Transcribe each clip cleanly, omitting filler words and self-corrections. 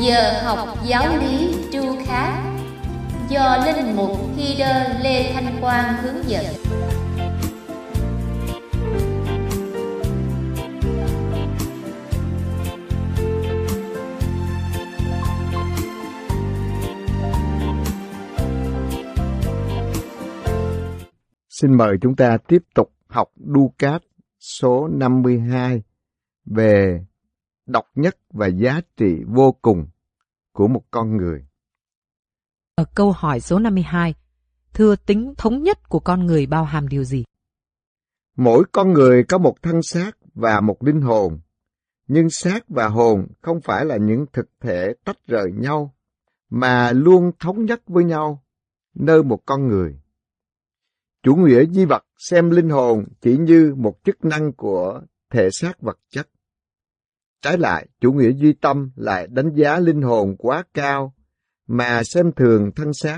Giờ học giáo lý tru khác do linh mục Peter Lê Thanh Quang hướng dẫn. Xin mời chúng ta tiếp tục học Luca số 52 về độc nhất và giá trị vô cùng của một con người. Ở câu hỏi số 52, thưa, tính thống nhất của con người bao hàm điều gì? Mỗi con người có một thân xác và một linh hồn, nhưng xác và hồn không phải là những thực thể tách rời nhau, mà luôn thống nhất với nhau nơi một con người. Chủ nghĩa duy vật xem linh hồn chỉ như một chức năng của thể xác vật chất. Trái lại, chủ nghĩa duy tâm lại đánh giá linh hồn quá cao mà xem thường thân xác.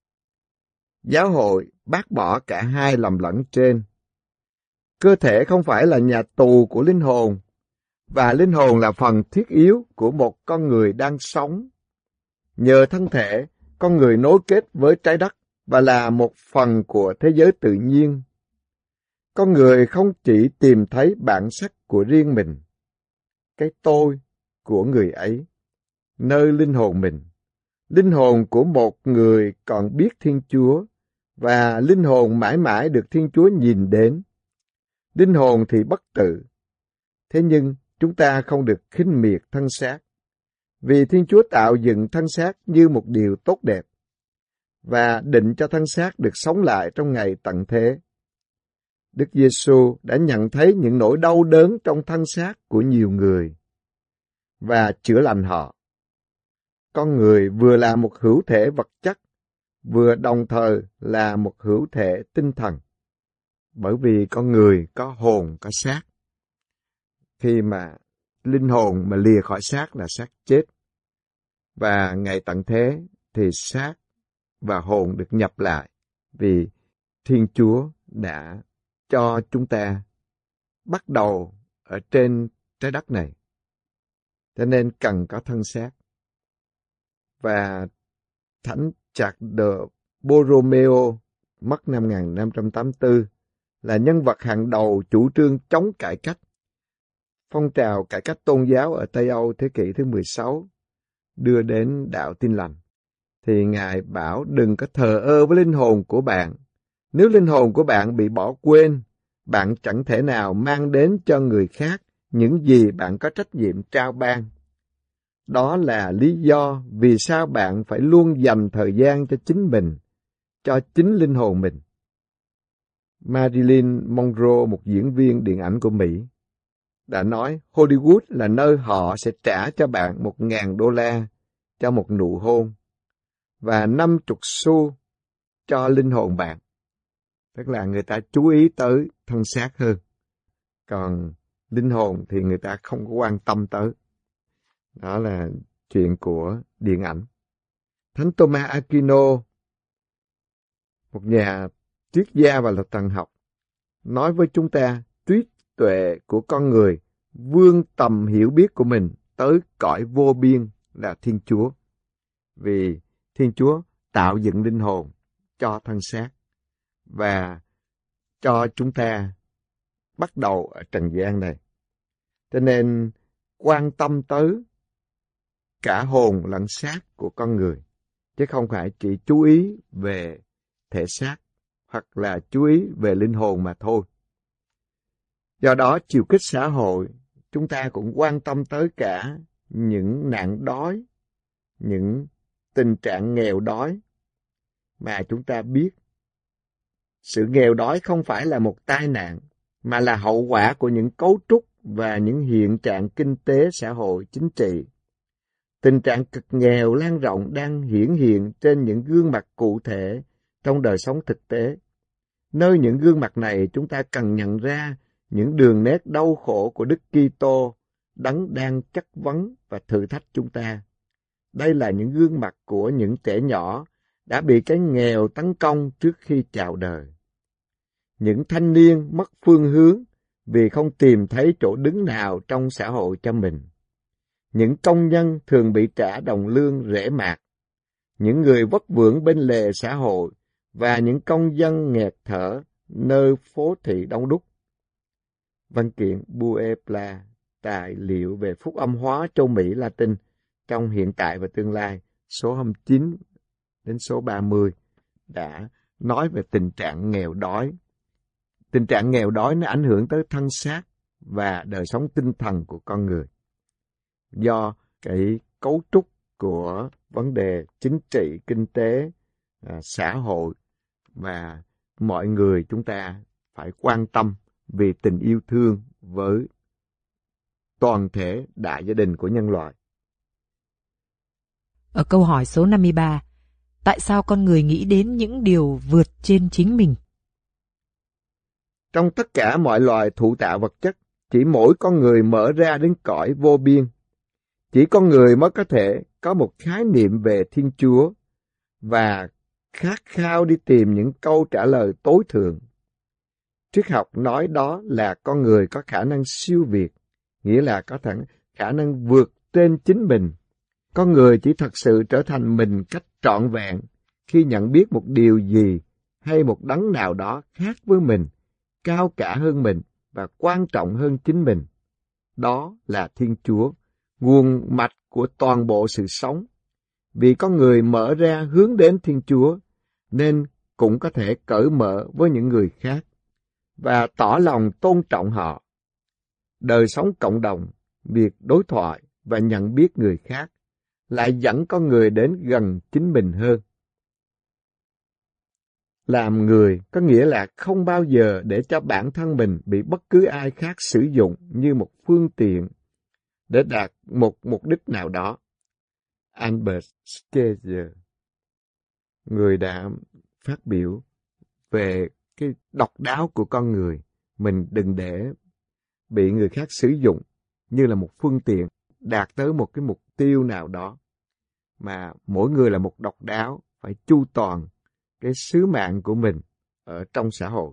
Giáo hội bác bỏ cả hai lầm lẫn trên. Cơ thể không phải là nhà tù của linh hồn, và linh hồn là phần thiết yếu của một con người đang sống. Nhờ thân thể, con người nối kết với trái đất và là một phần của thế giới tự nhiên. Con người không chỉ tìm thấy bản sắc của riêng mình, cái tôi của người ấy, nơi linh hồn mình. Linh hồn của một người còn biết Thiên Chúa, và linh hồn mãi mãi được Thiên Chúa nhìn đến. Linh hồn thì bất tử. Thế nhưng chúng ta không được khinh miệt thân xác, vì Thiên Chúa tạo dựng thân xác như một điều tốt đẹp, và định cho thân xác được sống lại trong ngày tận thế. Đức Giêsu đã nhận thấy những nỗi đau đớn trong thân xác của nhiều người và chữa lành họ. Con người vừa là một hữu thể vật chất, vừa đồng thời là một hữu thể tinh thần. Bởi vì con người có hồn, có xác. Khi mà linh hồn mà lìa khỏi xác là xác chết. Và ngày tận thế thì xác và hồn được nhập lại, vì Thiên Chúa đã cho chúng ta bắt đầu ở trên trái đất này. Cho nên cần có thân xác. Và Thánh Trạc de Borromeo mất năm 1584 là nhân vật hàng đầu chủ trương chống cải cách. Phong trào cải cách tôn giáo ở Tây Âu thế kỷ thứ 16 đưa đến đạo Tin lành. Thì Ngài bảo đừng có thờ ơ với linh hồn của bạn. Nếu linh hồn của bạn bị bỏ quên, bạn chẳng thể nào mang đến cho người khác những gì bạn có trách nhiệm trao ban. Đó là lý do vì sao bạn phải luôn dành thời gian cho chính mình, cho chính linh hồn mình. Marilyn Monroe, một diễn viên điện ảnh của Mỹ, đã nói Hollywood là nơi họ sẽ trả cho bạn $1,000 cho một nụ hôn và 50 xu cho linh hồn bạn. Tức là người ta chú ý tới thân xác hơn. Còn linh hồn thì người ta không có quan tâm tới. Đó là chuyện của điện ảnh. Thánh Thomas Aquino, một nhà triết gia và lập thần học, nói với chúng ta trí tuệ của con người vươn tầm hiểu biết của mình tới cõi vô biên là Thiên Chúa. Vì Thiên Chúa tạo dựng linh hồn cho thân xác và cho chúng ta bắt đầu ở trần gian này. Cho nên quan tâm tới cả hồn lẫn xác của con người, chứ không phải chỉ chú ý về thể xác hoặc là chú ý về linh hồn mà thôi. Do đó, chiều kích xã hội, chúng ta cũng quan tâm tới cả những nạn đói, những tình trạng nghèo đói mà chúng ta biết. Sự nghèo đói không phải là một tai nạn, mà là hậu quả của những cấu trúc và những hiện trạng kinh tế, xã hội, chính trị. Tình trạng cực nghèo lan rộng đang hiển hiện trên những gương mặt cụ thể trong đời sống thực tế. Nơi những gương mặt này, chúng ta cần nhận ra những đường nét đau khổ của Đức Kitô, Đấng đang chất vấn và thử thách chúng ta. Đây là những gương mặt của những trẻ nhỏ đã bị cái nghèo tấn công trước khi chào đời. Những thanh niên mất phương hướng vì không tìm thấy chỗ đứng nào trong xã hội cho mình. Những công nhân thường bị trả đồng lương rẻ mạt, những người vất vưởng bên lề xã hội và những công dân nghẹt thở nơi phố thị đông đúc. Văn kiện Puebla, tài liệu về phúc âm hóa châu Mỹ Latin trong hiện tại và tương lai, số 29 đến số 30, đã nói về tình trạng nghèo đói. Tình trạng nghèo đói nó ảnh hưởng tới thân xác và đời sống tinh thần của con người. Do cái cấu trúc của vấn đề chính trị, kinh tế, xã hội, và mọi người chúng ta phải quan tâm vì tình yêu thương với toàn thể đại gia đình của nhân loại. Ở câu hỏi số 53, tại sao con người nghĩ đến những điều vượt trên chính mình? Trong tất cả mọi loài thụ tạo vật chất, chỉ mỗi con người mở ra đến cõi vô biên. Chỉ con người mới có thể có một khái niệm về Thiên Chúa và khát khao đi tìm những câu trả lời tối thượng. Triết học nói đó là con người có khả năng siêu việt, nghĩa là có khả năng vượt trên chính mình. Con người chỉ thật sự trở thành mình cách trọn vẹn khi nhận biết một điều gì hay một đấng nào đó khác với mình, cao cả hơn mình và quan trọng hơn chính mình. Đó là Thiên Chúa, nguồn mạch của toàn bộ sự sống. Vì con người mở ra hướng đến Thiên Chúa, nên cũng có thể cởi mở với những người khác và tỏ lòng tôn trọng họ. Đời sống cộng đồng, việc đối thoại và nhận biết người khác lại dẫn con người đến gần chính mình hơn. Làm người có nghĩa là không bao giờ để cho bản thân mình bị bất cứ ai khác sử dụng như một phương tiện để đạt một mục đích nào đó. Albert Schweitzer, người đã phát biểu về cái độc đáo của con người. Mình đừng để bị người khác sử dụng như là một phương tiện đạt tới một cái mục tiêu nào đó, mà mỗi người là một độc đáo, phải chu toàn cái sứ mạng của mình ở trong xã hội.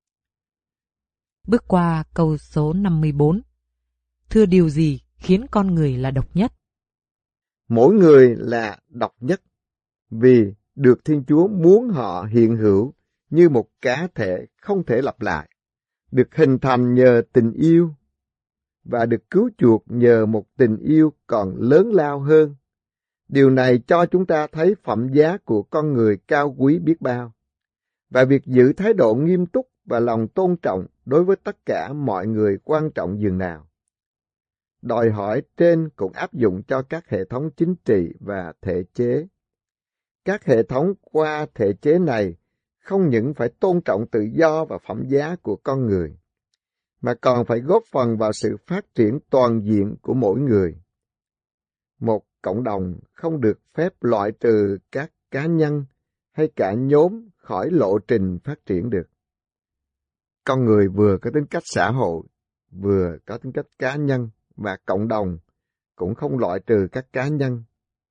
Bước qua câu số 54. Thưa, điều gì khiến con người là độc nhất? Mỗi người là độc nhất vì được Thiên Chúa muốn họ hiện hữu như một cá thể không thể lặp lại, được hình thành nhờ tình yêu và được cứu chuộc nhờ một tình yêu còn lớn lao hơn. Điều này cho chúng ta thấy phẩm giá của con người cao quý biết bao, và việc giữ thái độ nghiêm túc và lòng tôn trọng đối với tất cả mọi người quan trọng dường nào. Đòi hỏi trên cũng áp dụng cho các hệ thống chính trị và thể chế. Các hệ thống qua thể chế này không những phải tôn trọng tự do và phẩm giá của con người, mà còn phải góp phần vào sự phát triển toàn diện của mỗi người. Một cộng đồng không được phép loại trừ các cá nhân hay cả nhóm khỏi lộ trình phát triển được. Con người vừa có tính cách xã hội, vừa có tính cách cá nhân, và cộng đồng cũng không loại trừ các cá nhân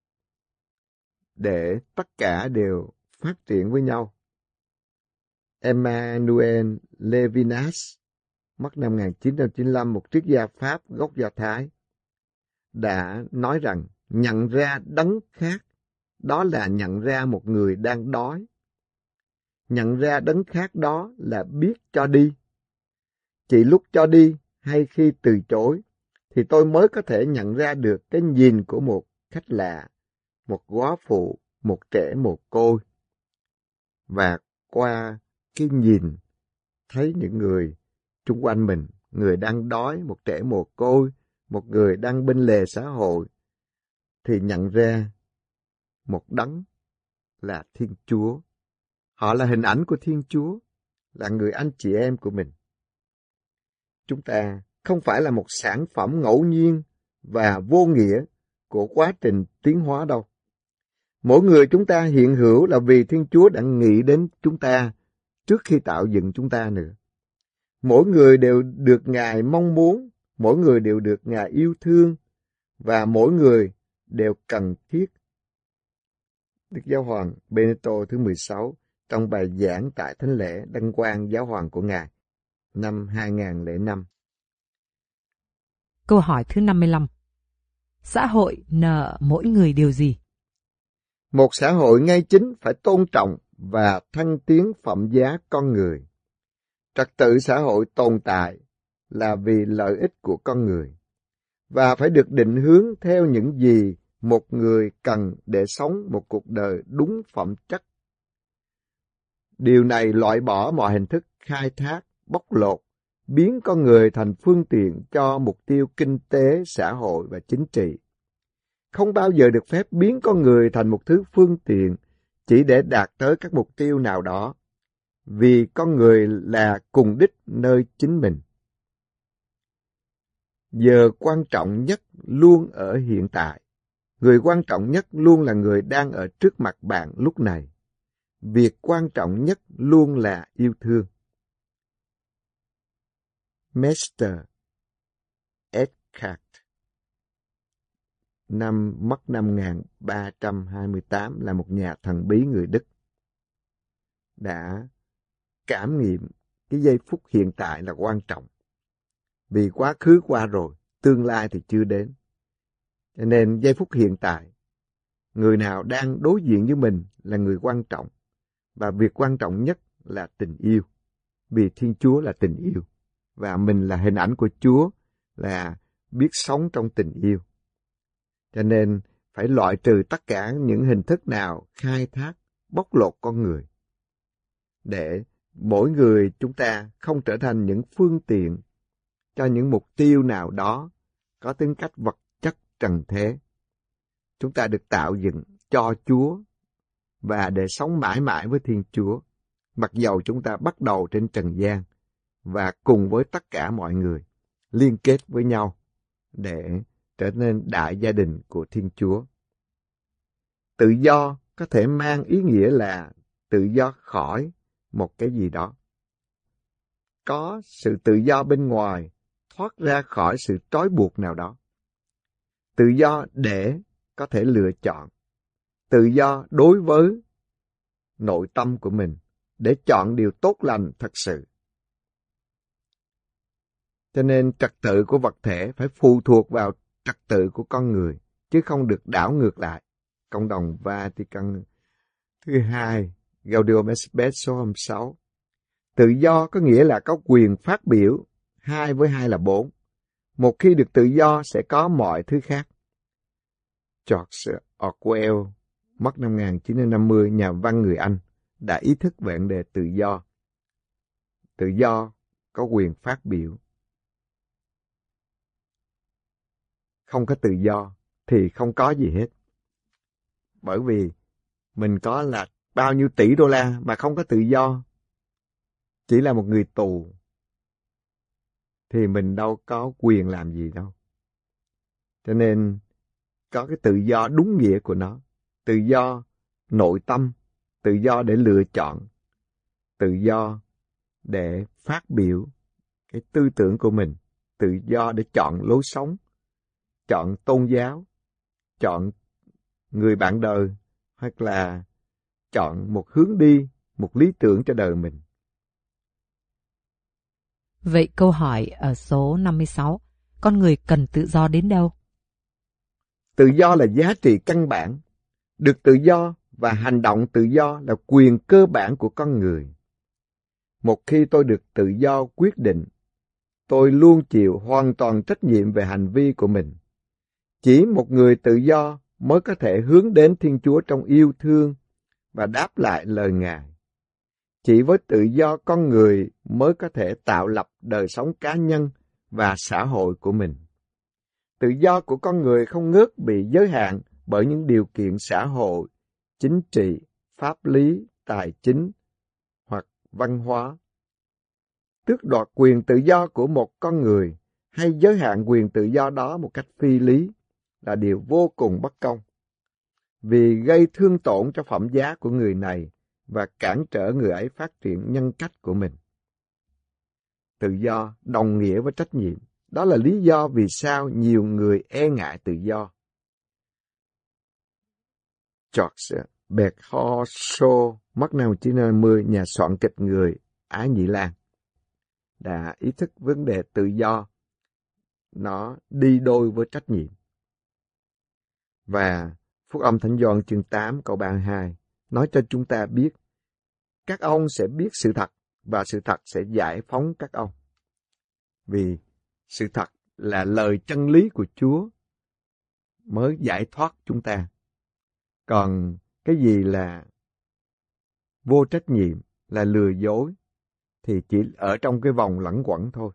để tất cả đều phát triển với nhau. Emmanuel Levinas, mất năm 1995, một triết gia Pháp gốc Do Thái, đã nói rằng nhận ra đấng khác, đó là nhận ra một người đang đói. Nhận ra đấng khác đó là biết cho đi. Chỉ lúc cho đi hay khi từ chối, thì tôi mới có thể nhận ra được cái nhìn của một khách lạ, một góa phụ, một trẻ mồ côi. Và qua cái nhìn, thấy những người xung quanh mình, người đang đói, một trẻ mồ côi, một người đang bên lề xã hội, thì nhận ra một đấng là Thiên Chúa. Họ là hình ảnh của Thiên Chúa, là người anh chị em của mình. Chúng ta không phải là một sản phẩm ngẫu nhiên và vô nghĩa của quá trình tiến hóa đâu. Mỗi người chúng ta hiện hữu là vì Thiên Chúa đã nghĩ đến chúng ta trước khi tạo dựng chúng ta nữa. Mỗi người đều được Ngài mong muốn, mỗi người đều được Ngài yêu thương, và mỗi người đều cần thiết. Đức Giáo hoàng Benedicto thứ 16 trong bài giảng tại Thánh lễ đăng quang giáo hoàng của Ngài năm 2005. Câu hỏi thứ 55. Xã hội nợ mỗi người điều gì? Một xã hội ngay chính phải tôn trọng và thăng tiến phẩm giá con người. Trật tự xã hội tồn tại là vì lợi ích của con người, và phải được định hướng theo những gì một người cần để sống một cuộc đời đúng phẩm chất. Điều này loại bỏ mọi hình thức khai thác, bóc lột, biến con người thành phương tiện cho mục tiêu kinh tế, xã hội và chính trị. Không bao giờ được phép biến con người thành một thứ phương tiện chỉ để đạt tới các mục tiêu nào đó, vì con người là cùng đích nơi chính mình. Giờ quan trọng nhất luôn ở hiện tại. Người quan trọng nhất luôn là người đang ở trước mặt bạn lúc này. Việc quan trọng nhất luôn là yêu thương. Meister Eckhart mất năm 1328 là một nhà thần bí người Đức, đã cảm nghiệm cái giây phút hiện tại là quan trọng. Vì quá khứ qua rồi, tương lai thì chưa đến. Cho nên giây phút hiện tại, người nào đang đối diện với mình là người quan trọng. Và việc quan trọng nhất là tình yêu. Vì Thiên Chúa là tình yêu. Và mình là hình ảnh của Chúa, là biết sống trong tình yêu. Cho nên phải loại trừ tất cả những hình thức nào khai thác, bóc lột con người. Để mỗi người chúng ta không trở thành những phương tiện cho những mục tiêu nào đó có tính cách vật chất trần thế. Chúng ta được tạo dựng cho Chúa và để sống mãi mãi với Thiên Chúa, mặc dầu chúng ta bắt đầu trên trần gian và cùng với tất cả mọi người liên kết với nhau để trở nên đại gia đình của Thiên Chúa. Tự do có thể mang ý nghĩa là tự do khỏi một cái gì đó. Có sự tự do bên ngoài, thoát ra khỏi sự trói buộc nào đó. Tự do để có thể lựa chọn. Tự do đối với nội tâm của mình, để chọn điều tốt lành thật sự. Cho nên trật tự của vật thể phải phụ thuộc vào trật tự của con người, chứ không được đảo ngược lại. Cộng đồng Vatican thứ 2, Gaudium et Spes số 6. Tự do có nghĩa là có quyền phát biểu, 2 với 2 là 4. Một khi được tự do sẽ có mọi thứ khác. George Orwell, mất năm 1950, nhà văn người Anh, đã ý thức về vấn đề tự do. Tự do có quyền phát biểu. Không có tự do thì không có gì hết. Bởi vì mình có là bao nhiêu tỷ đô la mà không có tự do, chỉ là một người tù, thì mình đâu có quyền làm gì đâu. Cho nên có cái tự do đúng nghĩa của nó. Tự do nội tâm, tự do để lựa chọn, tự do để phát biểu cái tư tưởng của mình, tự do để chọn lối sống, chọn tôn giáo, chọn người bạn đời, hoặc là chọn một hướng đi, một lý tưởng cho đời mình. Vậy câu hỏi ở số 56, con người cần tự do đến đâu? Tự do là giá trị căn bản. Được tự do và hành động tự do là quyền cơ bản của con người. Một khi tôi được tự do quyết định, tôi luôn chịu hoàn toàn trách nhiệm về hành vi của mình. Chỉ một người tự do mới có thể hướng đến Thiên Chúa trong yêu thương và đáp lại lời Ngài. Chỉ với tự do con người mới có thể tạo lập đời sống cá nhân và xã hội của mình. Tự do của con người không ngớt bị giới hạn bởi những điều kiện xã hội, chính trị, pháp lý, tài chính hoặc văn hóa. Tước đoạt quyền tự do của một con người hay giới hạn quyền tự do đó một cách phi lý là điều vô cùng bất công, vì gây thương tổn cho phẩm giá của người này và cản trở người ấy phát triển nhân cách của mình. Tự do đồng nghĩa với trách nhiệm. Đó là lý do vì sao nhiều người e ngại tự do. George Bernard Shaw, mất năm 1950, nhà soạn kịch người Ái Nhĩ Lan, đã ý thức vấn đề tự do nó đi đôi với trách nhiệm. Và Phúc âm Thánh Gioan chương 8 câu 32 nói cho chúng ta biết các ông sẽ biết sự thật và sự thật sẽ giải phóng các ông. Vì sự thật là lời chân lý của Chúa mới giải thoát chúng ta. Còn cái gì là vô trách nhiệm, là lừa dối, thì chỉ ở trong cái vòng lẩn quẩn thôi.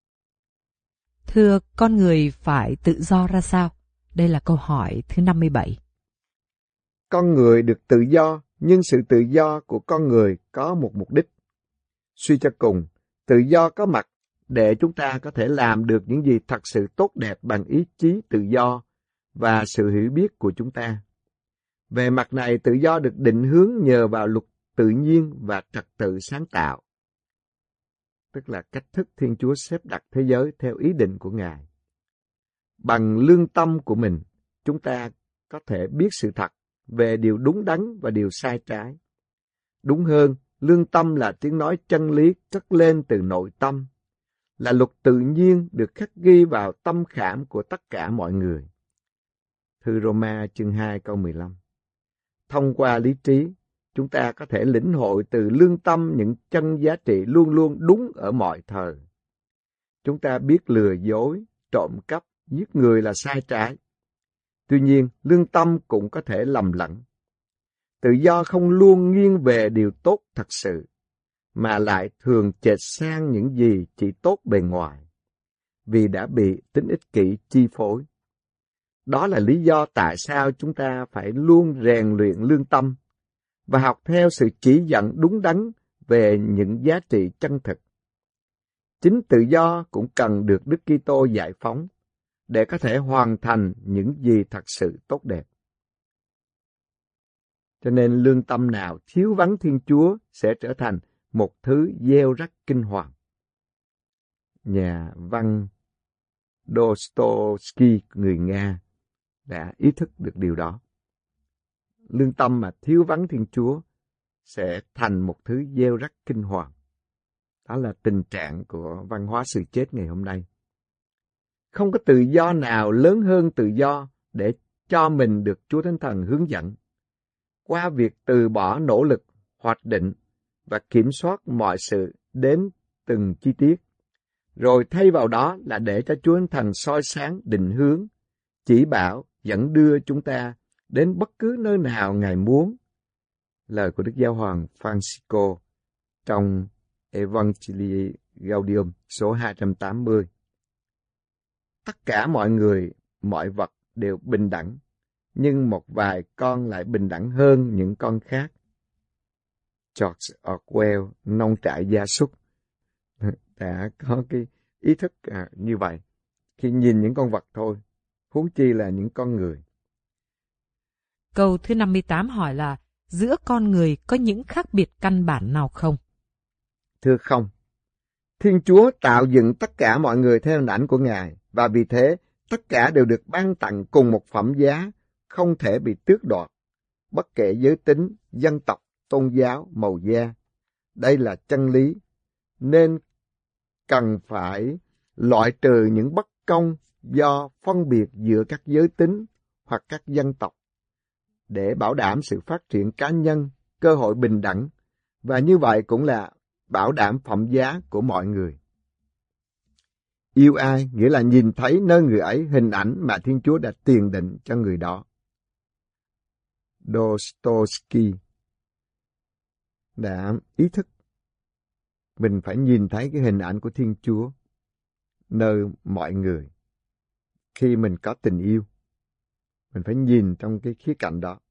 Thưa, con người phải tự do ra sao? Đây là câu hỏi thứ 57. Con người được tự do, nhưng sự tự do của con người có một mục đích. Suy cho cùng, tự do có mặt để chúng ta có thể làm được những gì thật sự tốt đẹp bằng ý chí tự do và sự hiểu biết của chúng ta. Về mặt này, tự do được định hướng nhờ vào luật tự nhiên và trật tự sáng tạo, tức là cách thức Thiên Chúa xếp đặt thế giới theo ý định của Ngài. Bằng lương tâm của mình, chúng ta có thể biết sự thật về điều đúng đắn và điều sai trái. Đúng hơn, lương tâm là tiếng nói chân lý cất lên từ nội tâm, là luật tự nhiên được khắc ghi vào tâm khảm của tất cả mọi người. Thư Roma chương 2 câu 15. Thông qua lý trí, chúng ta có thể lĩnh hội từ lương tâm những chân giá trị luôn luôn đúng ở mọi thời. Chúng ta biết lừa dối, trộm cắp, giết người là sai trái. Tuy nhiên, lương tâm cũng có thể lầm lẫn. Tự do không luôn nghiêng về điều tốt thật sự, mà lại thường chệch sang những gì chỉ tốt bề ngoài, vì đã bị tính ích kỷ chi phối. Đó là lý do tại sao chúng ta phải luôn rèn luyện lương tâm và học theo sự chỉ dẫn đúng đắn về những giá trị chân thực. Chính tự do cũng cần được Đức Kitô giải phóng để có thể hoàn thành những gì thật sự tốt đẹp. Cho nên lương tâm nào thiếu vắng Thiên Chúa sẽ trở thành một thứ gieo rắc kinh hoàng. Nhà văn Dostoevsky, người Nga, đã ý thức được điều đó. Lương tâm mà thiếu vắng Thiên Chúa sẽ thành một thứ gieo rắc kinh hoàng. Đó là tình trạng của văn hóa sự chết ngày hôm nay. Không có tự do nào lớn hơn tự do để cho mình được Chúa Thánh Thần hướng dẫn. Qua việc từ bỏ nỗ lực, hoạch định và kiểm soát mọi sự đến từng chi tiết, rồi thay vào đó là để cho Chúa Thánh Thần soi sáng, định hướng, chỉ bảo, dẫn đưa chúng ta đến bất cứ nơi nào Ngài muốn. Lời của Đức Giáo hoàng Francisco trong Evangelii Gaudium số 280. Tất cả mọi người, mọi vật đều bình đẳng, nhưng một vài con lại bình đẳng hơn những con khác. George Orwell, nông trại gia súc, đã có cái ý thức như vậy khi nhìn những con vật thôi, huống chi là những con người. Câu thứ 58 hỏi là giữa con người có những khác biệt căn bản nào không? Thưa không. Thiên Chúa tạo dựng tất cả mọi người theo hình ảnh của Ngài, và vì thế tất cả đều được ban tặng cùng một phẩm giá, không thể bị tước đoạt, bất kể giới tính, dân tộc, tôn giáo, màu da. Đây là chân lý, nên cần phải loại trừ những bất công do phân biệt giữa các giới tính hoặc các dân tộc, để bảo đảm sự phát triển cá nhân, cơ hội bình đẳng, và như vậy cũng là bảo đảm phẩm giá của mọi người. Yêu ai nghĩa là nhìn thấy nơi người ấy hình ảnh mà Thiên Chúa đã tiền định cho người đó. Dostoevsky đã ý thức mình phải nhìn thấy cái hình ảnh của Thiên Chúa nơi mọi người. Khi mình có tình yêu, mình phải nhìn trong cái khía cạnh đó.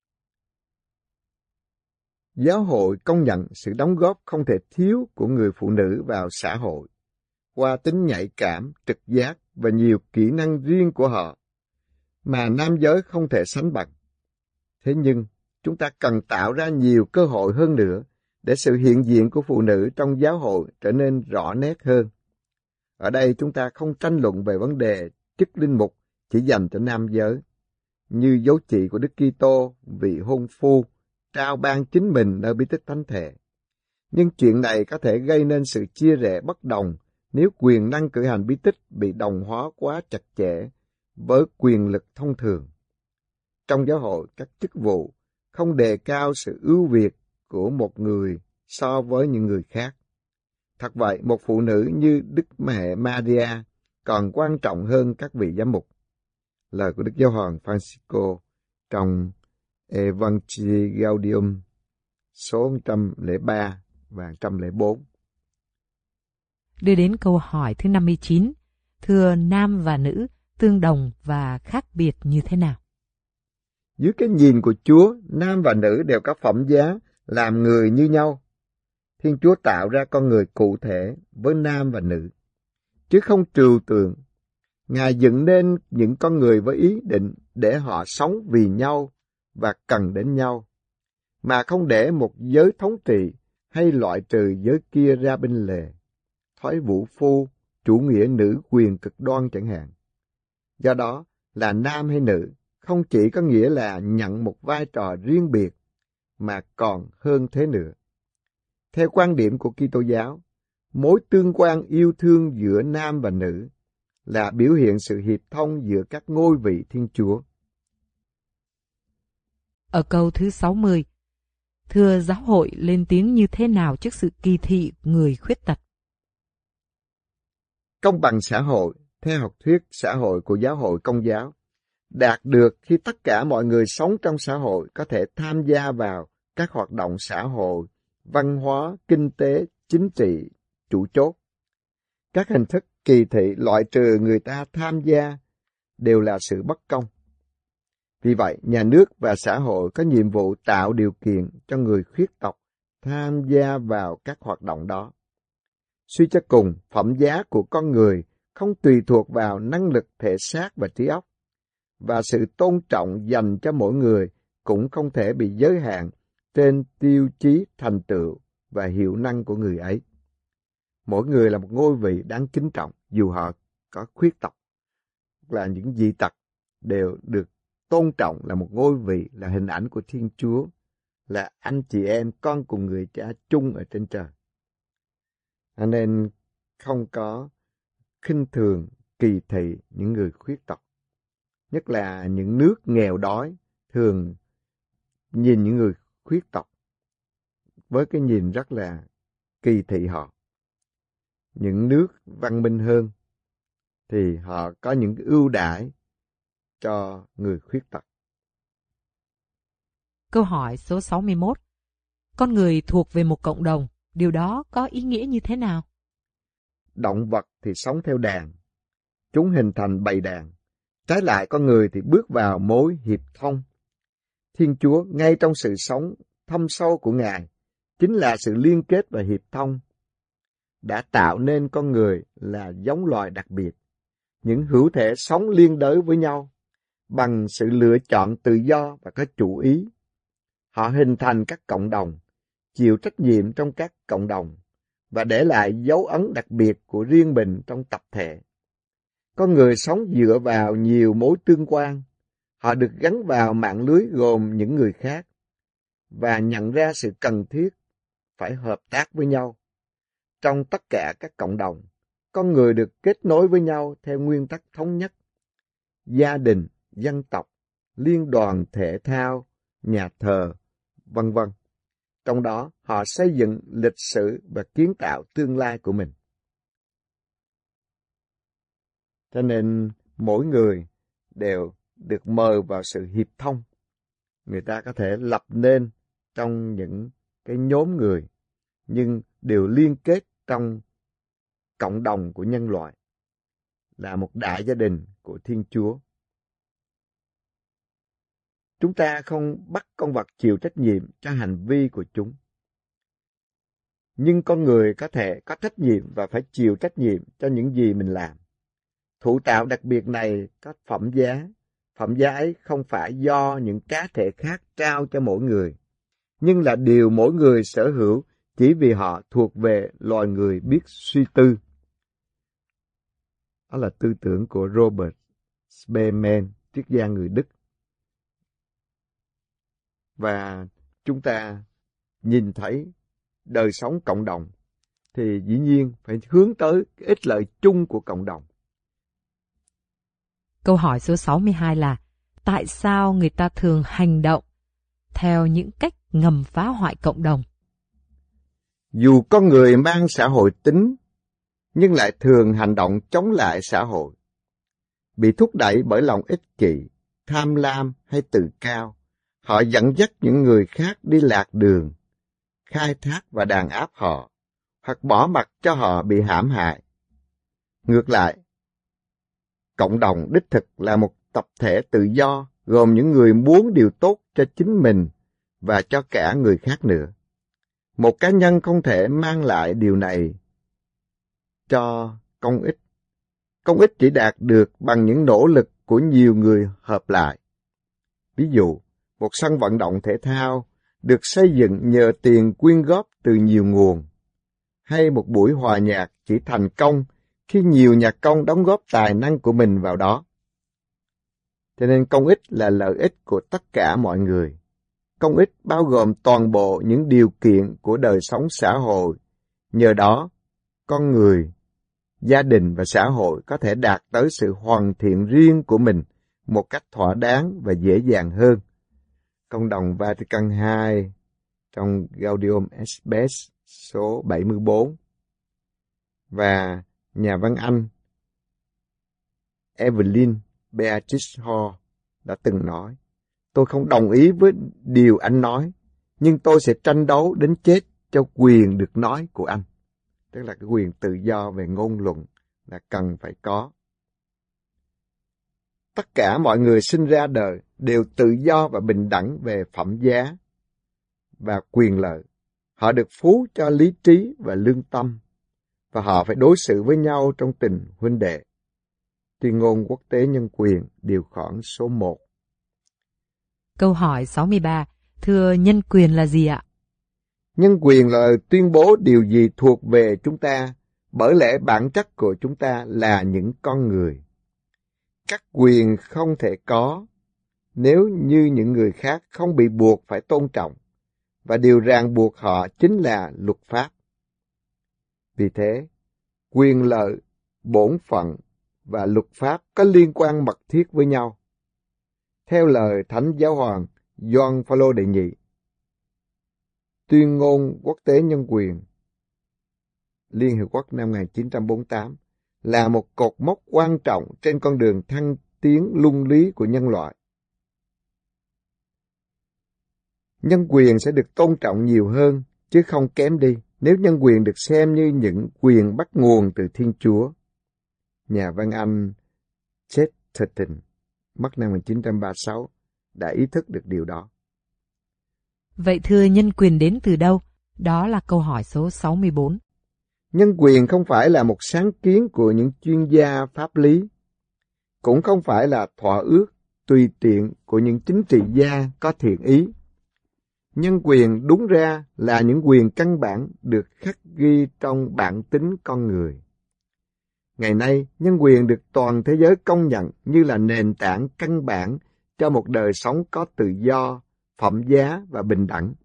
Giáo hội công nhận sự đóng góp không thể thiếu của người phụ nữ vào xã hội, qua tính nhạy cảm, trực giác và nhiều kỹ năng riêng của họ, mà nam giới không thể sánh bằng. Thế nhưng, chúng ta cần tạo ra nhiều cơ hội hơn nữa để sự hiện diện của phụ nữ trong giáo hội trở nên rõ nét hơn. Ở đây chúng ta không tranh luận về vấn đề chức linh mục chỉ dành cho nam giới, như dấu chỉ của Đức Kitô vị hôn phu trao ban chính mình nơi bí tích thánh thể. Nhưng chuyện này có thể gây nên sự chia rẽ bất đồng nếu quyền năng cử hành bí tích bị đồng hóa quá chặt chẽ với quyền lực thông thường. Trong giáo hội, các chức vụ không đề cao sự ưu việt của một người so với những người khác. Thật vậy, một phụ nữ như Đức Mẹ Maria còn quan trọng hơn các vị giám mục. Lời của Đức Giáo hoàng Francisco trong Evangelii Gaudium số 103 và 104. Đưa đến câu hỏi thứ 59. Thưa, nam và nữ tương đồng và khác biệt như thế nào? Dưới cái nhìn của Chúa, nam và nữ đều có phẩm giá làm người như nhau. Thiên Chúa tạo ra con người cụ thể với nam và nữ, chứ không trừu tượng. Ngài dựng nên những con người với ý định để họ sống vì nhau và cần đến nhau, mà không để một giới thống trị hay loại trừ giới kia ra bên lề, thói vũ phu, chủ nghĩa nữ quyền cực đoan chẳng hạn. Do đó, là nam hay nữ không chỉ có nghĩa là nhận một vai trò riêng biệt, mà còn hơn thế nữa. Theo quan điểm của Kitô giáo, mối tương quan yêu thương giữa nam và nữ là biểu hiện sự hiệp thông giữa các ngôi vị Thiên Chúa. Ở câu thứ 60, thưa, giáo hội lên tiếng như thế nào trước sự kỳ thị người khuyết tật? Công bằng xã hội, theo học thuyết xã hội của giáo hội Công giáo, đạt được khi tất cả mọi người sống trong xã hội có thể tham gia vào các hoạt động xã hội, văn hóa, kinh tế, chính trị, chủ chốt. Các hình thức kỳ thị loại trừ người ta tham gia đều là sự bất công. Vì vậy, nhà nước và xã hội có nhiệm vụ tạo điều kiện cho người khuyết tật tham gia vào các hoạt động đó. Suy cho cùng, phẩm giá của con người không tùy thuộc vào năng lực thể xác và trí óc, và sự tôn trọng dành cho mỗi người cũng không thể bị giới hạn trên tiêu chí thành tựu và hiệu năng của người ấy. Mỗi người là một ngôi vị đáng kính trọng, dù họ có khuyết tật, là những dị tật đều được tôn trọng là một ngôi vị, là hình ảnh của Thiên Chúa, là anh chị em con cùng người Cha chung ở trên trời. Nên không có khinh thường, kỳ thị những người khuyết tật. Nhất là những nước nghèo đói thường nhìn những người khuyết tật với cái nhìn rất là kỳ thị họ. Những nước văn minh hơn thì họ có những ưu đãi cho người khuyết tật. Câu hỏi số 61. Con người thuộc về một cộng đồng, điều đó có ý nghĩa như thế nào? Động vật thì sống theo đàn, chúng hình thành bầy đàn. Trái lại, con người thì bước vào mối hiệp thông. Thiên Chúa ngay trong sự sống thâm sâu của Ngài chính là sự liên kết và hiệp thông, đã tạo nên con người là giống loài đặc biệt, những hữu thể sống liên đới với nhau bằng sự lựa chọn tự do và có chủ ý. Họ hình thành các cộng đồng, chịu trách nhiệm trong các cộng đồng và để lại dấu ấn đặc biệt của riêng mình trong tập thể. Con người sống dựa vào nhiều mối tương quan, họ được gắn vào mạng lưới gồm những người khác và nhận ra sự cần thiết phải hợp tác với nhau. Trong tất cả các cộng đồng, con người được kết nối với nhau theo nguyên tắc thống nhất: gia đình, dân tộc, liên đoàn thể thao, nhà thờ, vân vân. Trong đó, họ xây dựng lịch sử và kiến tạo tương lai của mình. Cho nên, mỗi người đều được mời vào sự hiệp thông. Người ta có thể lập nên trong những cái nhóm người, nhưng đều liên kết trong cộng đồng của nhân loại, là một đại gia đình của Thiên Chúa. Chúng ta không bắt con vật chịu trách nhiệm cho hành vi của chúng. Nhưng con người có thể có trách nhiệm và phải chịu trách nhiệm cho những gì mình làm. Thụ tạo đặc biệt này có phẩm giá. Phẩm giá ấy không phải do những cá thể khác trao cho mỗi người, nhưng là điều mỗi người sở hữu chỉ vì họ thuộc về loài người biết suy tư. Đó là tư tưởng của Robert Spearman, triết gia người Đức. Và chúng ta nhìn thấy đời sống cộng đồng thì dĩ nhiên phải hướng tới cái ích lợi chung của cộng đồng. Câu hỏi số 62 là, tại sao người ta thường hành động theo những cách ngầm phá hoại cộng đồng. Dù con người mang xã hội tính, nhưng lại thường hành động chống lại xã hội. Bị thúc đẩy bởi lòng ích kỷ, tham lam hay tự cao, họ dẫn dắt những người khác đi lạc đường, khai thác và đàn áp họ, hoặc bỏ mặc cho họ bị hãm hại. Ngược lại, cộng đồng đích thực là một tập thể tự do, gồm những người muốn điều tốt cho chính mình và cho cả người khác nữa. Một cá nhân không thể mang lại điều này cho công ích. Công ích chỉ đạt được bằng những nỗ lực của nhiều người hợp lại. Ví dụ, một sân vận động thể thao được xây dựng nhờ tiền quyên góp từ nhiều nguồn, hay một buổi hòa nhạc chỉ thành công khi nhiều nhạc công đóng góp tài năng của mình vào đó. Cho nên công ích là lợi ích của tất cả mọi người. Công ích bao gồm toàn bộ những điều kiện của đời sống xã hội. Nhờ đó, con người, gia đình và xã hội có thể đạt tới sự hoàn thiện riêng của mình một cách thỏa đáng và dễ dàng hơn. Công đồng Vatican II trong Gaudium et Spes số 74. Và nhà văn Anh Evelyn Beatrice Hall đã từng nói, tôi không đồng ý với điều anh nói, nhưng tôi sẽ tranh đấu đến chết cho quyền được nói của anh. Tức là cái quyền tự do về ngôn luận là cần phải có. Tất cả mọi người sinh ra đời đều tự do và bình đẳng về phẩm giá và quyền lợi. Họ được phú cho lý trí và lương tâm, và họ phải đối xử với nhau trong tình huynh đệ. Tuyên ngôn quốc tế nhân quyền, điều khoản số 1. Câu hỏi 63. Thưa, nhân quyền là gì ạ? Nhân quyền là tuyên bố điều gì thuộc về chúng ta, bởi lẽ bản chất của chúng ta là những con người. Các quyền không thể có nếu như những người khác không bị buộc phải tôn trọng, và điều ràng buộc họ chính là luật pháp. Vì thế, quyền lợi, bổn phận và luật pháp có liên quan mật thiết với nhau. Theo lời Thánh Giáo hoàng Gioan Phaolô đệ nhị, Tuyên ngôn quốc tế nhân quyền Liên Hiệp Quốc năm 1948 là một cột mốc quan trọng trên con đường thăng tiến luân lý của nhân loại. Nhân quyền sẽ được tôn trọng nhiều hơn, chứ không kém đi, nếu nhân quyền được xem như những quyền bắt nguồn từ Thiên Chúa. Nhà văn Anh Chesterton, mất năm 1936, đã ý thức được điều đó. Vậy thưa, nhân quyền đến từ đâu? Đó là câu hỏi số 64. Nhân quyền không phải là một sáng kiến của những chuyên gia pháp lý, cũng không phải là thỏa ước tùy tiện của những chính trị gia có thiện ý. Nhân quyền đúng ra là những quyền căn bản được khắc ghi trong bản tính con người. Ngày nay, nhân quyền được toàn thế giới công nhận như là nền tảng căn bản cho một đời sống có tự do, phẩm giá và bình đẳng.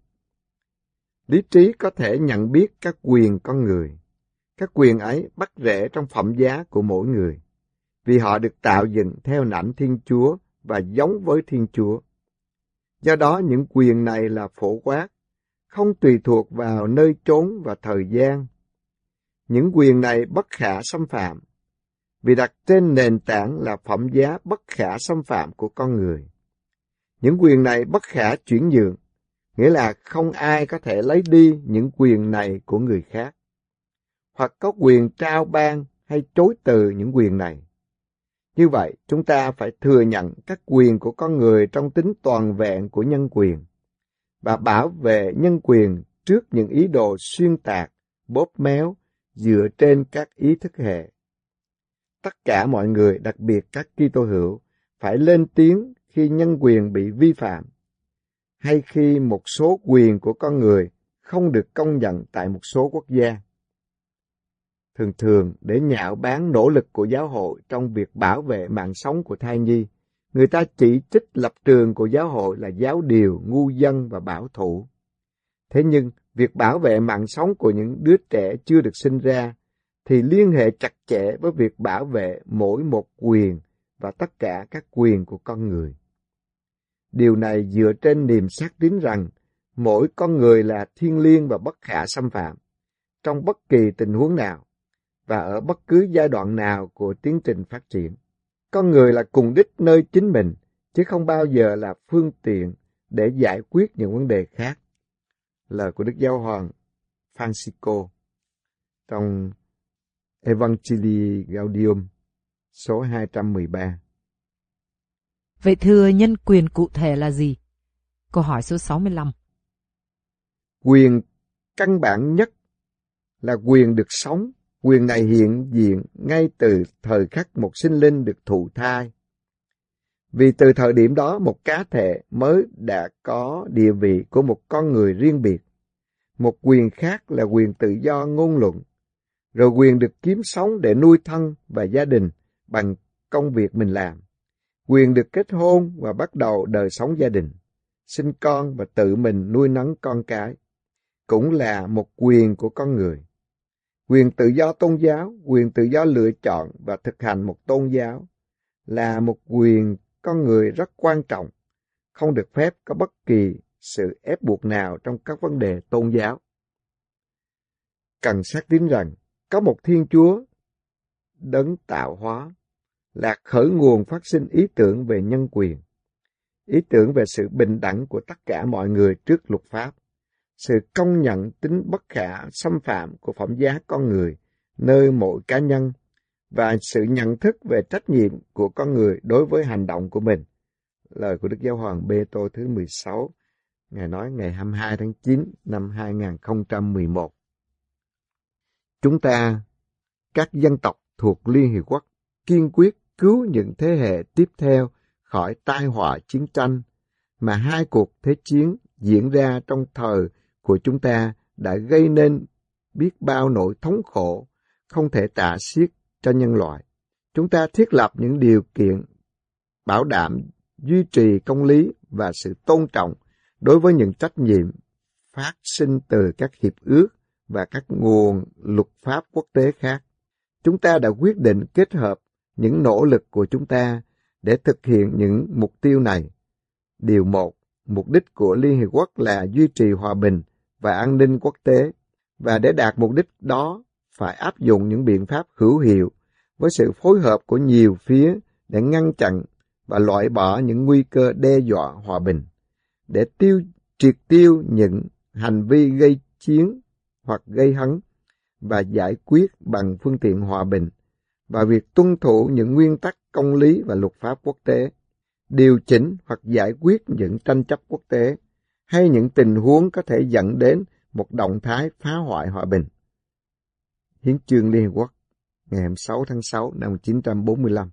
Lý trí có thể nhận biết các quyền con người. Các quyền ấy bắt rễ trong phẩm giá của mỗi người, vì họ được tạo dựng theo hình ảnh Thiên Chúa và giống với Thiên Chúa. Do đó những quyền này là phổ quát, không tùy thuộc vào nơi chốn và thời gian. Những quyền này bất khả xâm phạm, vì đặt trên nền tảng là phẩm giá bất khả xâm phạm của con người. Những quyền này bất khả chuyển nhượng, nghĩa là không ai có thể lấy đi những quyền này của người khác, hoặc có quyền trao ban hay chối từ những quyền này. Như vậy, chúng ta phải thừa nhận các quyền của con người trong tính toàn vẹn của nhân quyền, và bảo vệ nhân quyền trước những ý đồ xuyên tạc, bóp méo dựa trên các ý thức hệ. Tất cả mọi người, đặc biệt các Kitô hữu, phải lên tiếng khi nhân quyền bị vi phạm, hay khi một số quyền của con người không được công nhận tại một số quốc gia. Thường thường, để nhạo báng nỗ lực của giáo hội trong việc bảo vệ mạng sống của thai nhi, người ta chỉ trích lập trường của giáo hội là giáo điều, ngu dân và bảo thủ. Thế nhưng, việc bảo vệ mạng sống của những đứa trẻ chưa được sinh ra thì liên hệ chặt chẽ với việc bảo vệ mỗi một quyền và tất cả các quyền của con người. Điều này dựa trên niềm xác tín rằng mỗi con người là thiêng liêng và bất khả xâm phạm trong bất kỳ tình huống nào và ở bất cứ giai đoạn nào của tiến trình phát triển. Con người là cùng đích nơi chính mình, chứ không bao giờ là phương tiện để giải quyết những vấn đề khác. Lời của Đức Giáo hoàng Francisco trong Evangelii Gaudium số 213. Vậy thưa, nhân quyền cụ thể là gì? Câu hỏi số 65. Quyền căn bản nhất là quyền được sống. Quyền này hiện diện ngay từ thời khắc một sinh linh được thụ thai. Vì từ thời điểm đó, một cá thể mới đã có địa vị của một con người riêng biệt. Một quyền khác là quyền tự do ngôn luận, rồi quyền được kiếm sống để nuôi thân và gia đình bằng công việc mình làm. Quyền được kết hôn và bắt đầu đời sống gia đình, sinh con và tự mình nuôi nấng con cái, cũng là một quyền của con người. Quyền tự do tôn giáo, quyền tự do lựa chọn và thực hành một tôn giáo là một quyền con người rất quan trọng, không được phép có bất kỳ sự ép buộc nào trong các vấn đề tôn giáo. Cần xác tín rằng có một Thiên Chúa đấng tạo hóa là khởi nguồn phát sinh ý tưởng về nhân quyền, ý tưởng về sự bình đẳng của tất cả mọi người trước luật pháp, sự công nhận tính bất khả xâm phạm của phẩm giá con người nơi mỗi cá nhân và sự nhận thức về trách nhiệm của con người đối với hành động của mình. Lời của Đức Giáo hoàng Bê Tô thứ 16, Ngài nói ngày 22 tháng 9 năm 2011. Chúng ta, các dân tộc thuộc Liên Hiệp Quốc, kiên quyết cứu những thế hệ tiếp theo khỏi tai họa chiến tranh mà hai cuộc thế chiến diễn ra trong thời của chúng ta đã gây nên biết bao nỗi thống khổ không thể tả xiết cho nhân loại. Chúng ta thiết lập những điều kiện bảo đảm duy trì công lý và sự tôn trọng đối với những trách nhiệm phát sinh từ các hiệp ước và các nguồn luật pháp quốc tế khác. Chúng ta đã quyết định kết hợp những nỗ lực của chúng ta để thực hiện những mục tiêu này. Điều 1. Mục đích của Liên Hiệp Quốc là duy trì hòa bình và an ninh quốc tế, và để đạt mục đích đó phải áp dụng những biện pháp hữu hiệu với sự phối hợp của nhiều phía để ngăn chặn và loại bỏ những nguy cơ đe dọa hòa bình, để triệt tiêu những hành vi gây chiến hoặc gây hấn và giải quyết bằng phương tiện hòa bình, và việc tuân thủ những nguyên tắc công lý và luật pháp quốc tế, điều chỉnh hoặc giải quyết những tranh chấp quốc tế hay những tình huống có thể dẫn đến một động thái phá hoại hòa bình. Hiến chương Liên Hiệp Quốc ngày 26 tháng 6 năm 1945.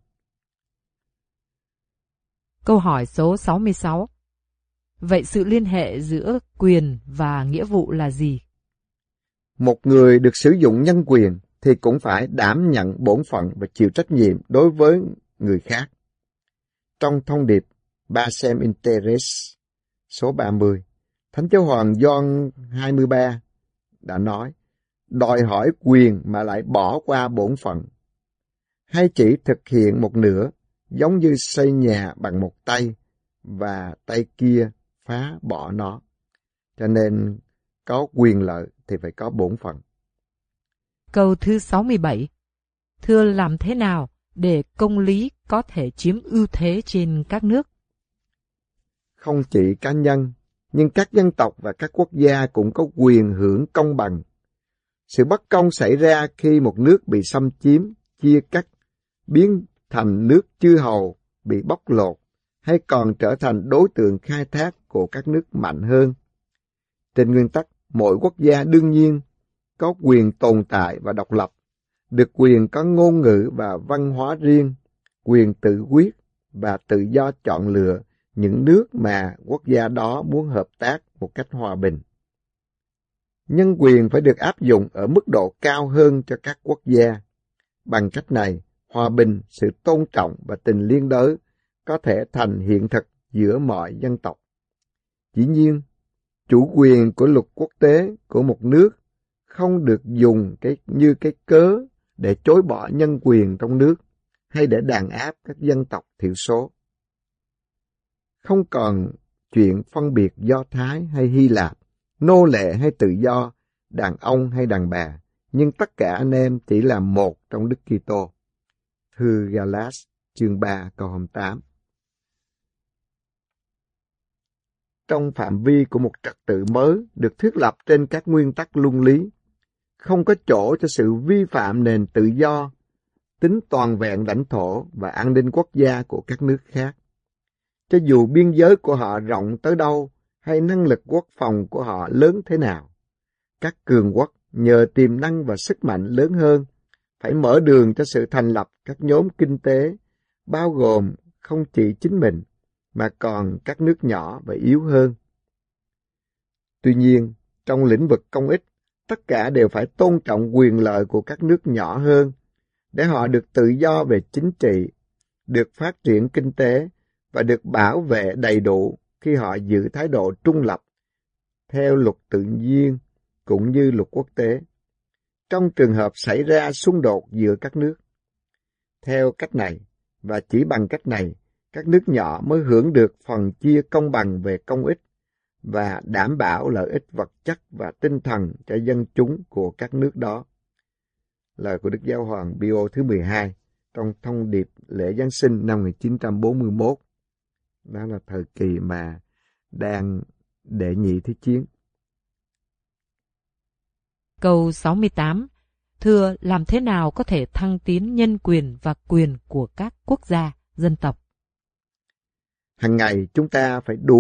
Câu hỏi số 66. Vậy sự liên hệ giữa quyền và nghĩa vụ là gì? Một người được sử dụng nhân quyền thì cũng phải đảm nhận bổn phận và chịu trách nhiệm đối với người khác. Trong thông điệp Pacem in Terris số 30, Thánh Giáo hoàng Gioan 23 đã nói, đòi hỏi quyền mà lại bỏ qua bổn phận, hay chỉ thực hiện một nửa, giống như xây nhà bằng một tay và tay kia phá bỏ nó. Cho nên có quyền lợi thì phải có bổn phận. Câu thứ 67. Thưa, làm thế nào để công lý có thể chiếm ưu thế trên các nước? Không chỉ cá nhân, nhưng các dân tộc và các quốc gia cũng có quyền hưởng công bằng. Sự bất công xảy ra khi một nước bị xâm chiếm, chia cắt, biến thành nước chư hầu, bị bóc lột, hay còn trở thành đối tượng khai thác của các nước mạnh hơn. Trên nguyên tắc, mỗi quốc gia đương nhiên có quyền tồn tại và độc lập, được quyền có ngôn ngữ và văn hóa riêng, quyền tự quyết và tự do chọn lựa những nước mà quốc gia đó muốn hợp tác một cách hòa bình. Nhân quyền phải được áp dụng ở mức độ cao hơn cho các quốc gia. Bằng cách này, hòa bình, sự tôn trọng và tình liên đới có thể thành hiện thực giữa mọi dân tộc. Dĩ nhiên, chủ quyền của luật quốc tế của một nước không được dùng như cái cớ để chối bỏ nhân quyền trong nước hay để đàn áp các dân tộc thiểu số. không còn chuyện phân biệt Do Thái hay Hy Lạp, nô lệ hay tự do, đàn ông hay đàn bà, nhưng tất cả anh em chỉ là một trong Đức Kitô. Thư Galat chương 3 câu 28. Trong phạm vi của một trật tự mới được thiết lập trên các nguyên tắc luân lý, không có chỗ cho sự vi phạm nền tự do, tính toàn vẹn lãnh thổ và an ninh quốc gia của các nước khác. Cho dù biên giới của họ rộng tới đâu hay năng lực quốc phòng của họ lớn thế nào, các cường quốc nhờ tiềm năng và sức mạnh lớn hơn phải mở đường cho sự thành lập các nhóm kinh tế, bao gồm không chỉ chính mình, mà còn các nước nhỏ và yếu hơn. Tuy nhiên, trong lĩnh vực công ích, tất cả đều phải tôn trọng quyền lợi của các nước nhỏ hơn, để họ được tự do về chính trị, được phát triển kinh tế và được bảo vệ đầy đủ khi họ giữ thái độ trung lập theo luật tự nhiên cũng như luật quốc tế, trong trường hợp xảy ra xung đột giữa các nước. Theo cách này, và chỉ bằng cách này, các nước nhỏ mới hưởng được phần chia công bằng về công ích và đảm bảo lợi ích vật chất và tinh thần cho dân chúng của các nước đó. Lời của Đức Giáo hoàng Pio thứ 12 trong thông điệp lễ Giáng sinh năm 1941. Đó là thời kỳ mà đang đệ nhị thế chiến. Câu 68. Thưa, làm thế nào có thể thăng tiến nhân quyền và quyền của các quốc gia, dân tộc? Hằng ngày chúng ta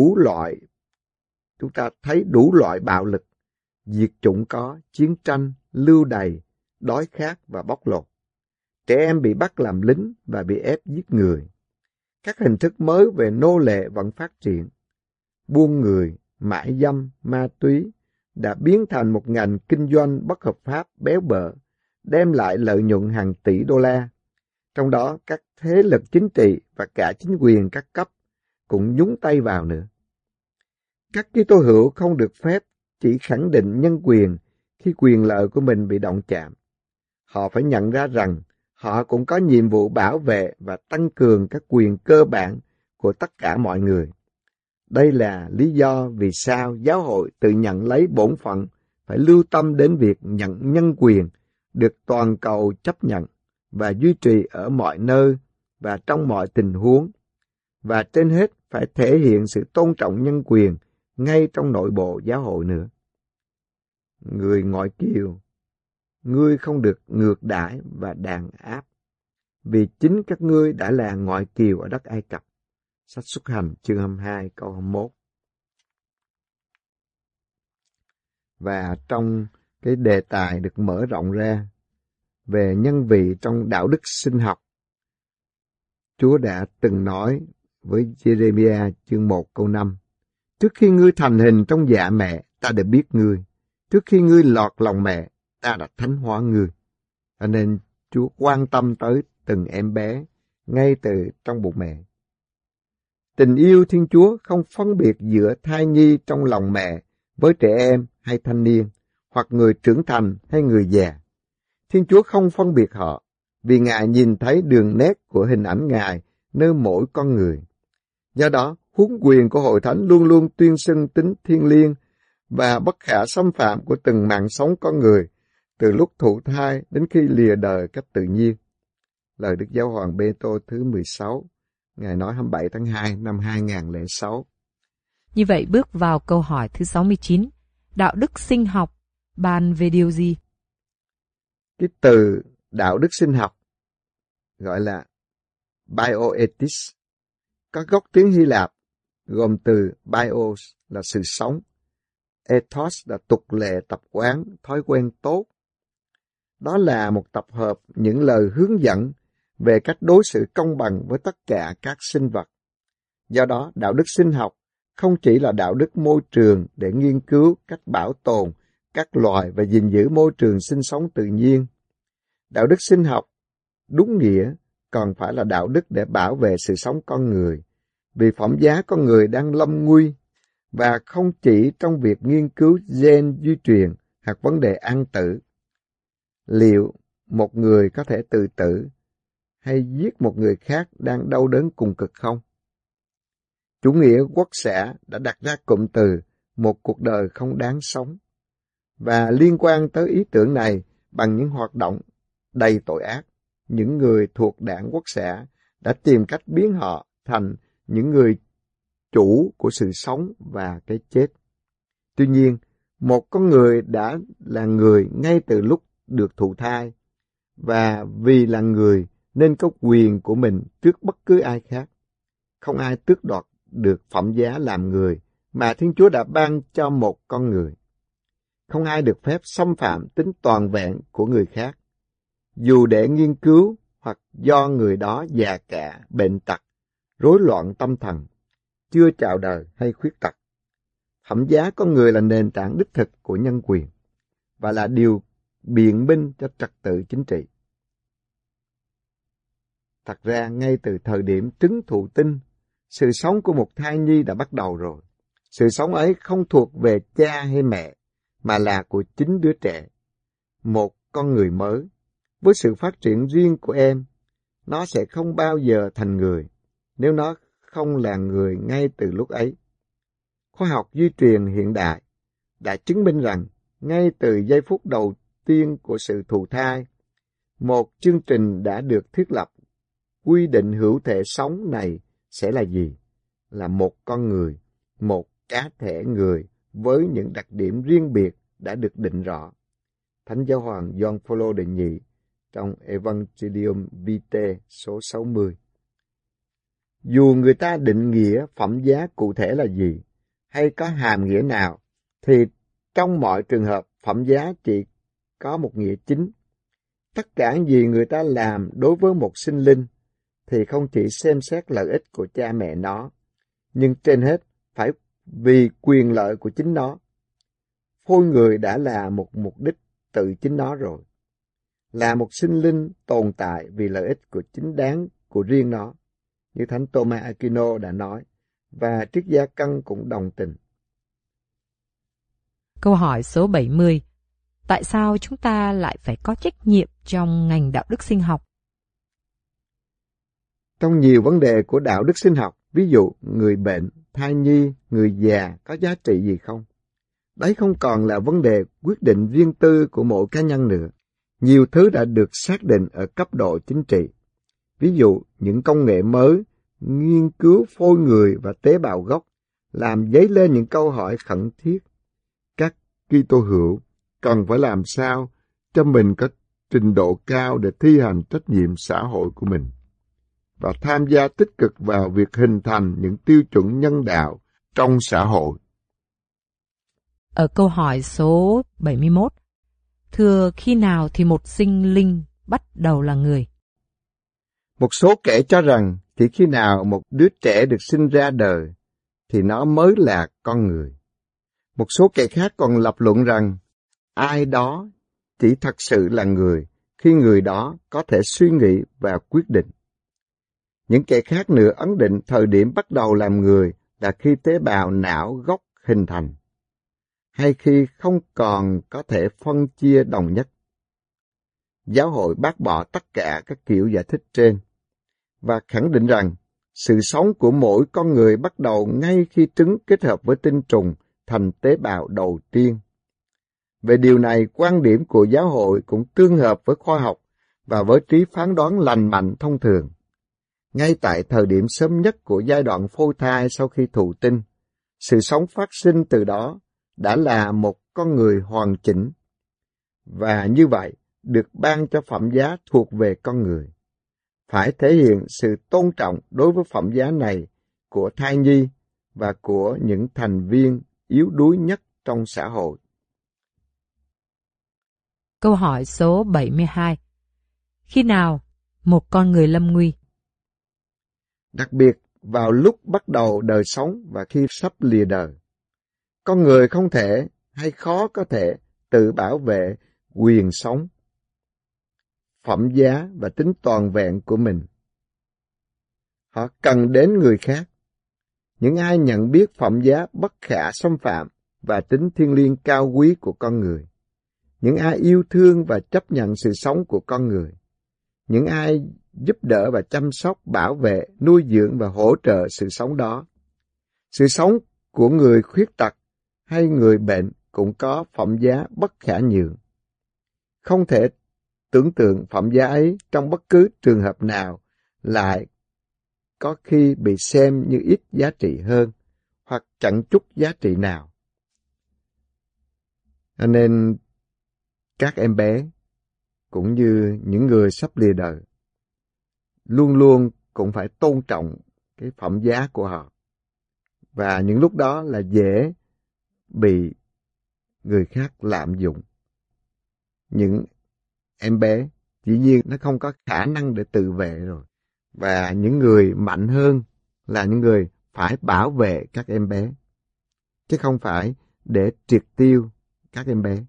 thấy đủ loại bạo lực, diệt chủng có, chiến tranh, lưu đày, đói khát và bóc lột. Trẻ em bị bắt làm lính và bị ép giết người. Các hình thức mới về nô lệ vẫn phát triển. Buôn người, mại dâm, ma túy đã biến thành một ngành kinh doanh bất hợp pháp béo bở, đem lại lợi nhuận hàng tỷ đô la. Trong đó, các thế lực chính trị và cả chính quyền các cấp cũng nhúng tay vào nữa. Các Kitô hữu không được phép chỉ khẳng định nhân quyền khi quyền lợi của mình bị động chạm. Họ phải nhận ra rằng họ cũng có nhiệm vụ bảo vệ và tăng cường các quyền cơ bản của tất cả mọi người. Đây là lý do vì sao giáo hội tự nhận lấy bổn phận phải lưu tâm đến việc nhận nhân quyền được toàn cầu chấp nhận và duy trì ở mọi nơi và trong mọi tình huống, và trên hết phải thể hiện sự tôn trọng nhân quyền ngay trong nội bộ giáo hội nữa. Người ngoại kiều, ngươi không được ngược đãi và đàn áp, vì chính các ngươi đã là ngoại kiều ở đất Ai Cập. Sách Xuất Hành chương 22 câu 21. Và trong cái đề tài được mở rộng ra về nhân vị trong đạo đức sinh học, Chúa đã từng nói với Jeremiah chương 1 câu 5: Trước khi ngươi thành hình trong dạ mẹ, ta đã biết ngươi. Trước khi ngươi lọt lòng mẹ, ta đã thánh hóa ngươi. Cho nên Chúa quan tâm tới từng em bé ngay từ trong bụng mẹ. Tình yêu Thiên Chúa không phân biệt giữa thai nhi trong lòng mẹ với trẻ em hay thanh niên, hoặc người trưởng thành hay người già. Thiên Chúa không phân biệt họ, vì Ngài nhìn thấy đường nét của hình ảnh Ngài nơi mỗi con người. Do đó, huấn quyền của Hội Thánh luôn luôn tuyên xưng tính thiêng liêng và bất khả xâm phạm của từng mạng sống con người, từ lúc thụ thai đến khi lìa đời cách tự nhiên. Lời Đức Giáo hoàng Bê-tô thứ 16, Ngài nói 27 tháng 2 năm 2006. Như vậy bước vào câu hỏi thứ 69. Đạo đức sinh học bàn về điều gì? Cái từ đạo đức sinh học gọi là bioethics, có gốc tiếng Hy Lạp, gồm từ bios là sự sống, ethos là tục lệ, tập quán, thói quen tốt. Đó là một tập hợp những lời hướng dẫn về cách đối xử công bằng với tất cả các sinh vật. Do đó, đạo đức sinh học không chỉ là đạo đức môi trường để nghiên cứu cách bảo tồn các loài và gìn giữ môi trường sinh sống tự nhiên. Đạo đức sinh học đúng nghĩa còn phải là đạo đức để bảo vệ sự sống con người, vì phẩm giá con người đang lâm nguy, và không chỉ trong việc nghiên cứu gen di truyền hoặc vấn đề an tử. Liệu một người có thể tự tử hay giết một người khác đang đau đớn cùng cực không? Chủ nghĩa quốc xã đã đặt ra cụm từ một cuộc đời không đáng sống, và liên quan tới ý tưởng này bằng những hoạt động đầy tội ác, những người thuộc đảng quốc xã đã tìm cách biến họ thành những người chủ của sự sống và cái chết. Tuy nhiên, một con người đã là người ngay từ lúc được thụ thai, và vì là người nên có quyền của mình trước bất cứ ai khác. Không ai tước đoạt được phẩm giá làm người mà Thiên Chúa đã ban cho một con người. Không ai được phép xâm phạm tính toàn vẹn của người khác, dù để nghiên cứu hoặc do người đó già cả, bệnh tật, rối loạn tâm thần, chưa chào đời hay khuyết tật. Phẩm giá con người là nền tảng đích thực của nhân quyền và là điều biện minh cho trật tự chính trị. Thật ra, ngay từ thời điểm trứng thụ tinh, sự sống của một thai nhi đã bắt đầu rồi. Sự sống ấy không thuộc về cha hay mẹ, mà là của chính đứa trẻ, một con người mới. Với sự phát triển riêng của em, nó sẽ không bao giờ thành người, nếu nó không là người ngay từ lúc ấy. Khoa học di truyền hiện đại đã chứng minh rằng, ngay từ giây phút đầu tiên của sự thụ thai, một chương trình đã được thiết lập, quy định hữu thể sống này sẽ là gì? Là một con người, một cá thể người với những đặc điểm riêng biệt đã được định rõ. Thánh Giáo hoàng Gioan Phaolô đệ nhị trong Evangelium Vitae số 60. Dù người ta định nghĩa phẩm giá cụ thể là gì, hay có hàm nghĩa nào, thì trong mọi trường hợp phẩm giá chỉ có một nghĩa chính. Tất cả những gì người ta làm đối với một sinh linh thì không chỉ xem xét lợi ích của cha mẹ nó, nhưng trên hết phải vì quyền lợi của chính nó. Phôi người đã là một mục đích tự chính nó rồi, là một sinh linh tồn tại vì lợi ích của chính đáng của riêng nó, như Thánh Thomas Aquino đã nói, và triết gia Căn cũng đồng tình. Câu hỏi số 70. Tại sao chúng ta lại phải có trách nhiệm trong ngành đạo đức sinh học? Trong nhiều vấn đề của đạo đức sinh học, ví dụ người bệnh, thai nhi, người già có giá trị gì không? Đấy không còn là vấn đề quyết định riêng tư của mỗi cá nhân nữa. Nhiều thứ đã được xác định ở cấp độ chính trị. Ví dụ, những công nghệ mới, nghiên cứu phôi người và tế bào gốc, làm dấy lên những câu hỏi khẩn thiết. Các Kitô hữu cần phải làm sao cho mình có trình độ cao để thi hành trách nhiệm xã hội của mình, và tham gia tích cực vào việc hình thành những tiêu chuẩn nhân đạo trong xã hội. Ở câu hỏi số 71, thưa, khi nào thì một sinh linh bắt đầu là người? Một số kẻ cho rằng chỉ khi nào một đứa trẻ được sinh ra đời thì nó mới là con người. Một số kẻ khác còn lập luận rằng ai đó chỉ thật sự là người khi người đó có thể suy nghĩ và quyết định. Những kẻ khác nữa ấn định thời điểm bắt đầu làm người là khi tế bào não gốc hình thành, hay khi không còn có thể phân chia đồng nhất. Giáo hội bác bỏ tất cả các kiểu giải thích trên, và khẳng định rằng sự sống của mỗi con người bắt đầu ngay khi trứng kết hợp với tinh trùng thành tế bào đầu tiên. Về điều này, quan điểm của giáo hội cũng tương hợp với khoa học và với trí phán đoán lành mạnh thông thường. Ngay tại thời điểm sớm nhất của giai đoạn phôi thai sau khi thụ tinh, sự sống phát sinh từ đó đã là một con người hoàn chỉnh, và như vậy được ban cho phẩm giá thuộc về con người. Phải thể hiện sự tôn trọng đối với phẩm giá này của thai nhi và của những thành viên yếu đuối nhất trong xã hội. Câu hỏi số 72. Khi nào một con người lâm nguy? Đặc biệt vào lúc bắt đầu đời sống và khi sắp lìa đời. Con người không thể hay khó có thể tự bảo vệ quyền sống, phẩm giá và tính toàn vẹn của mình. Họ cần đến người khác. Những ai nhận biết phẩm giá bất khả xâm phạm và tính thiêng liêng cao quý của con người. Những ai yêu thương và chấp nhận sự sống của con người. Những ai giúp đỡ và chăm sóc, bảo vệ, nuôi dưỡng và hỗ trợ sự sống đó. Sự sống của người khuyết tật hay người bệnh cũng có phẩm giá bất khả nhường. Không thể tưởng tượng phẩm giá ấy trong bất cứ trường hợp nào lại có khi bị xem như ít giá trị hơn hoặc chẳng chút giá trị nào. Cho nên các em bé cũng như những người sắp lìa đời luôn luôn cũng phải tôn trọng cái phẩm giá của họ. Và những lúc đó là dễ bị người khác lạm dụng. Những em bé dĩ nhiên nó không có khả năng để tự vệ rồi. Và những người mạnh hơn là những người phải bảo vệ các em bé, chứ không phải để triệt tiêu các em bé.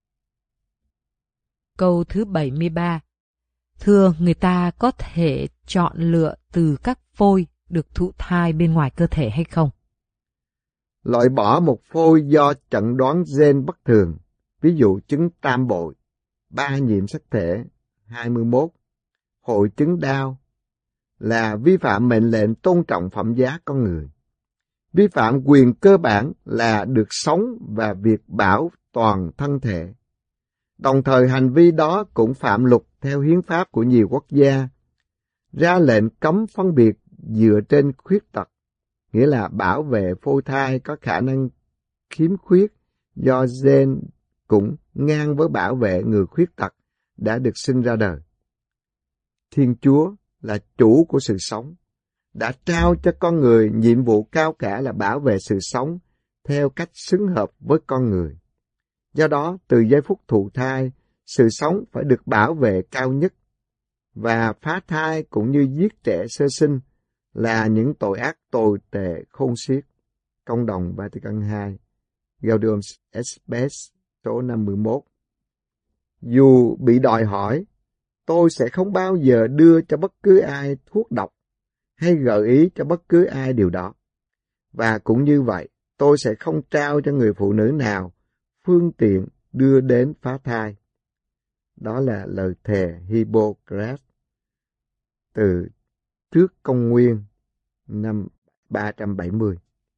Câu thứ 73. Thưa, người ta có thể chọn lựa từ các phôi được thụ thai bên ngoài cơ thể hay không? Loại bỏ một phôi do chẩn đoán gen bất thường, ví dụ chứng tam bội, 3 nhiễm sắc thể 21, hội chứng Down, là vi phạm mệnh lệnh tôn trọng phẩm giá con người. Vi phạm quyền cơ bản là được sống và việc bảo toàn thân thể. Đồng thời hành vi đó cũng phạm luật theo hiến pháp của nhiều quốc gia, ra lệnh cấm phân biệt dựa trên khuyết tật, nghĩa là bảo vệ phôi thai có khả năng khiếm khuyết do gen cũng ngang với bảo vệ người khuyết tật đã được sinh ra đời. Thiên Chúa là chủ của sự sống, đã trao cho con người nhiệm vụ cao cả là bảo vệ sự sống theo cách xứng hợp với con người. Do đó, từ giây phút thụ thai, sự sống phải được bảo vệ cao nhất, và phá thai cũng như giết trẻ sơ sinh là những tội ác tồi tệ khôn xiết. Công đồng Vatican II, Gaudium et Spes số 51. Dù bị đòi hỏi, tôi sẽ không bao giờ đưa cho bất cứ ai thuốc độc hay gợi ý cho bất cứ ai điều đó. Và cũng như vậy, tôi sẽ không trao cho người phụ nữ nào phương tiện đưa đến phá thai. Đó là lời thề Hippocrates từ trước công nguyên năm 370.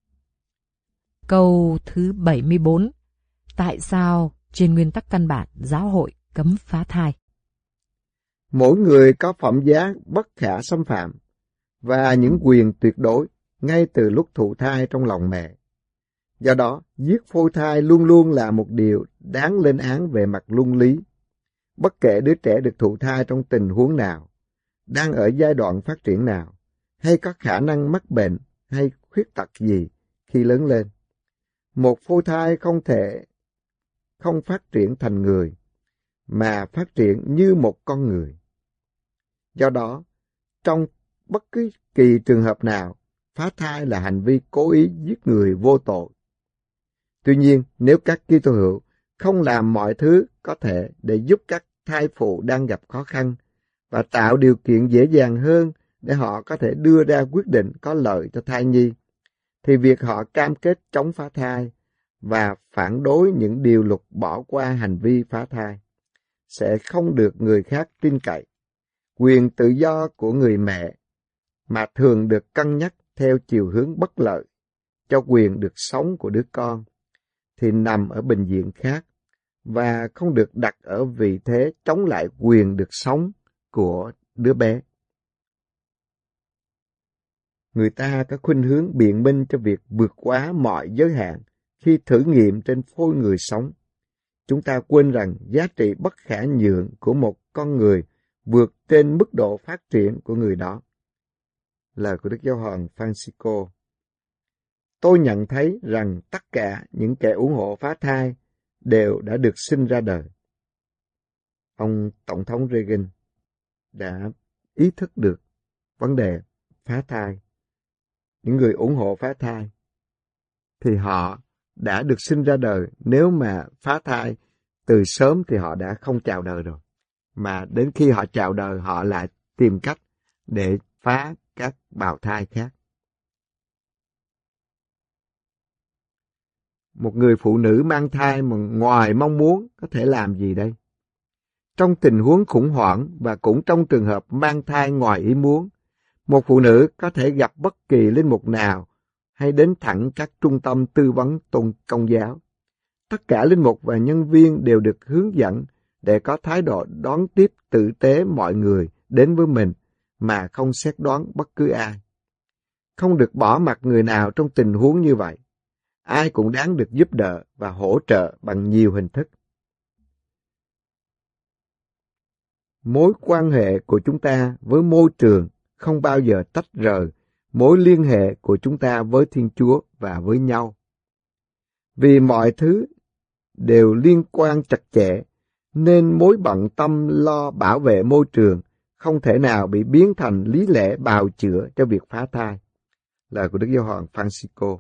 Câu thứ 74. Tại sao trên nguyên tắc căn bản giáo hội cấm phá thai? Mỗi người có phẩm giá bất khả xâm phạm và những quyền tuyệt đối ngay từ lúc thụ thai trong lòng mẹ. Do đó, giết phôi thai luôn luôn là một điều đáng lên án về mặt luân lý. Bất kể đứa trẻ được thụ thai trong tình huống nào, đang ở giai đoạn phát triển nào, hay có khả năng mắc bệnh hay khuyết tật gì khi lớn lên. Một phôi thai không thể không phát triển thành người, mà phát triển như một con người. Do đó, trong bất cứ kỳ trường hợp nào, phá thai là hành vi cố ý giết người vô tội. Tuy nhiên, nếu các Kitô hữu không làm mọi thứ có thể để giúp các thai phụ đang gặp khó khăn và tạo điều kiện dễ dàng hơn để họ có thể đưa ra quyết định có lợi cho thai nhi, thì việc họ cam kết chống phá thai và phản đối những điều luật bỏ qua hành vi phá thai sẽ không được người khác tin cậy. Quyền tự do của người mẹ mà thường được cân nhắc theo chiều hướng bất lợi cho quyền được sống của đứa con thì nằm ở bình diện khác và không được đặt ở vị thế chống lại quyền được sống của đứa bé. Người ta có khuynh hướng biện minh cho việc vượt quá mọi giới hạn khi thử nghiệm trên phôi người sống. Chúng ta quên rằng giá trị bất khả nhượng của một con người vượt trên mức độ phát triển của người đó. Lời của Đức Giáo hoàng Francisco. Tôi nhận thấy rằng tất cả những kẻ ủng hộ phá thai đều đã được sinh ra đời. Ông Tổng thống Reagan đã ý thức được vấn đề phá thai. Những người ủng hộ phá thai thì họ đã được sinh ra đời. Nếu mà phá thai từ sớm thì họ đã không chào đời rồi. Mà đến khi họ chào đời, họ lại tìm cách để phá các bào thai khác. Một người phụ nữ mang thai mà ngoài mong muốn có thể làm gì đây? Trong tình huống khủng hoảng và cũng trong trường hợp mang thai ngoài ý muốn, một phụ nữ có thể gặp bất kỳ linh mục nào hay đến thẳng các trung tâm tư vấn Công giáo. Tất cả linh mục và nhân viên đều được hướng dẫn để có thái độ đón tiếp tử tế mọi người đến với mình mà không xét đoán bất cứ ai. Không được bỏ mặc người nào trong tình huống như vậy. Ai cũng đáng được giúp đỡ và hỗ trợ bằng nhiều hình thức. Mối quan hệ của chúng ta với môi trường không bao giờ tách rời mối liên hệ của chúng ta với Thiên Chúa và với nhau. Vì mọi thứ đều liên quan chặt chẽ, nên mối bận tâm lo bảo vệ môi trường không thể nào bị biến thành lý lẽ bào chữa cho việc phá thai. Lời của Đức Giáo hoàng Francisco.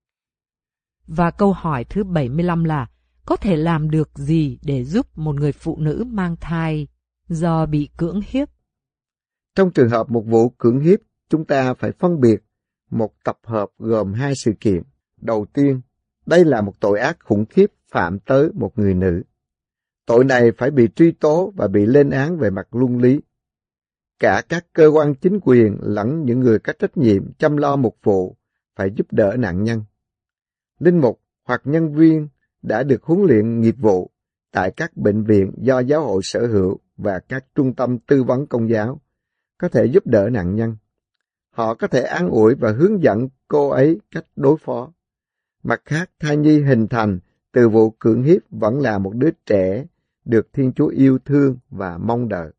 Và câu hỏi thứ 75 là, có thể làm được gì để giúp một người phụ nữ mang thai do bị cưỡng hiếp? Trong trường hợp một vụ cưỡng hiếp, chúng ta phải phân biệt một tập hợp gồm hai sự kiện. Đầu tiên, đây là một tội ác khủng khiếp phạm tới một người nữ. Tội này phải bị truy tố và bị lên án về mặt luân lý. Cả các cơ quan chính quyền lẫn những người có trách nhiệm chăm lo mục vụ phải giúp đỡ nạn nhân. Linh mục hoặc nhân viên đã được huấn luyện nghiệp vụ tại các bệnh viện do giáo hội sở hữu và các trung tâm tư vấn Công giáo có thể giúp đỡ nạn nhân. Họ có thể an ủi và hướng dẫn cô ấy cách đối phó. Mặt khác, thai nhi hình thành từ vụ cưỡng hiếp vẫn là một đứa trẻ được Thiên Chúa yêu thương và mong đợi.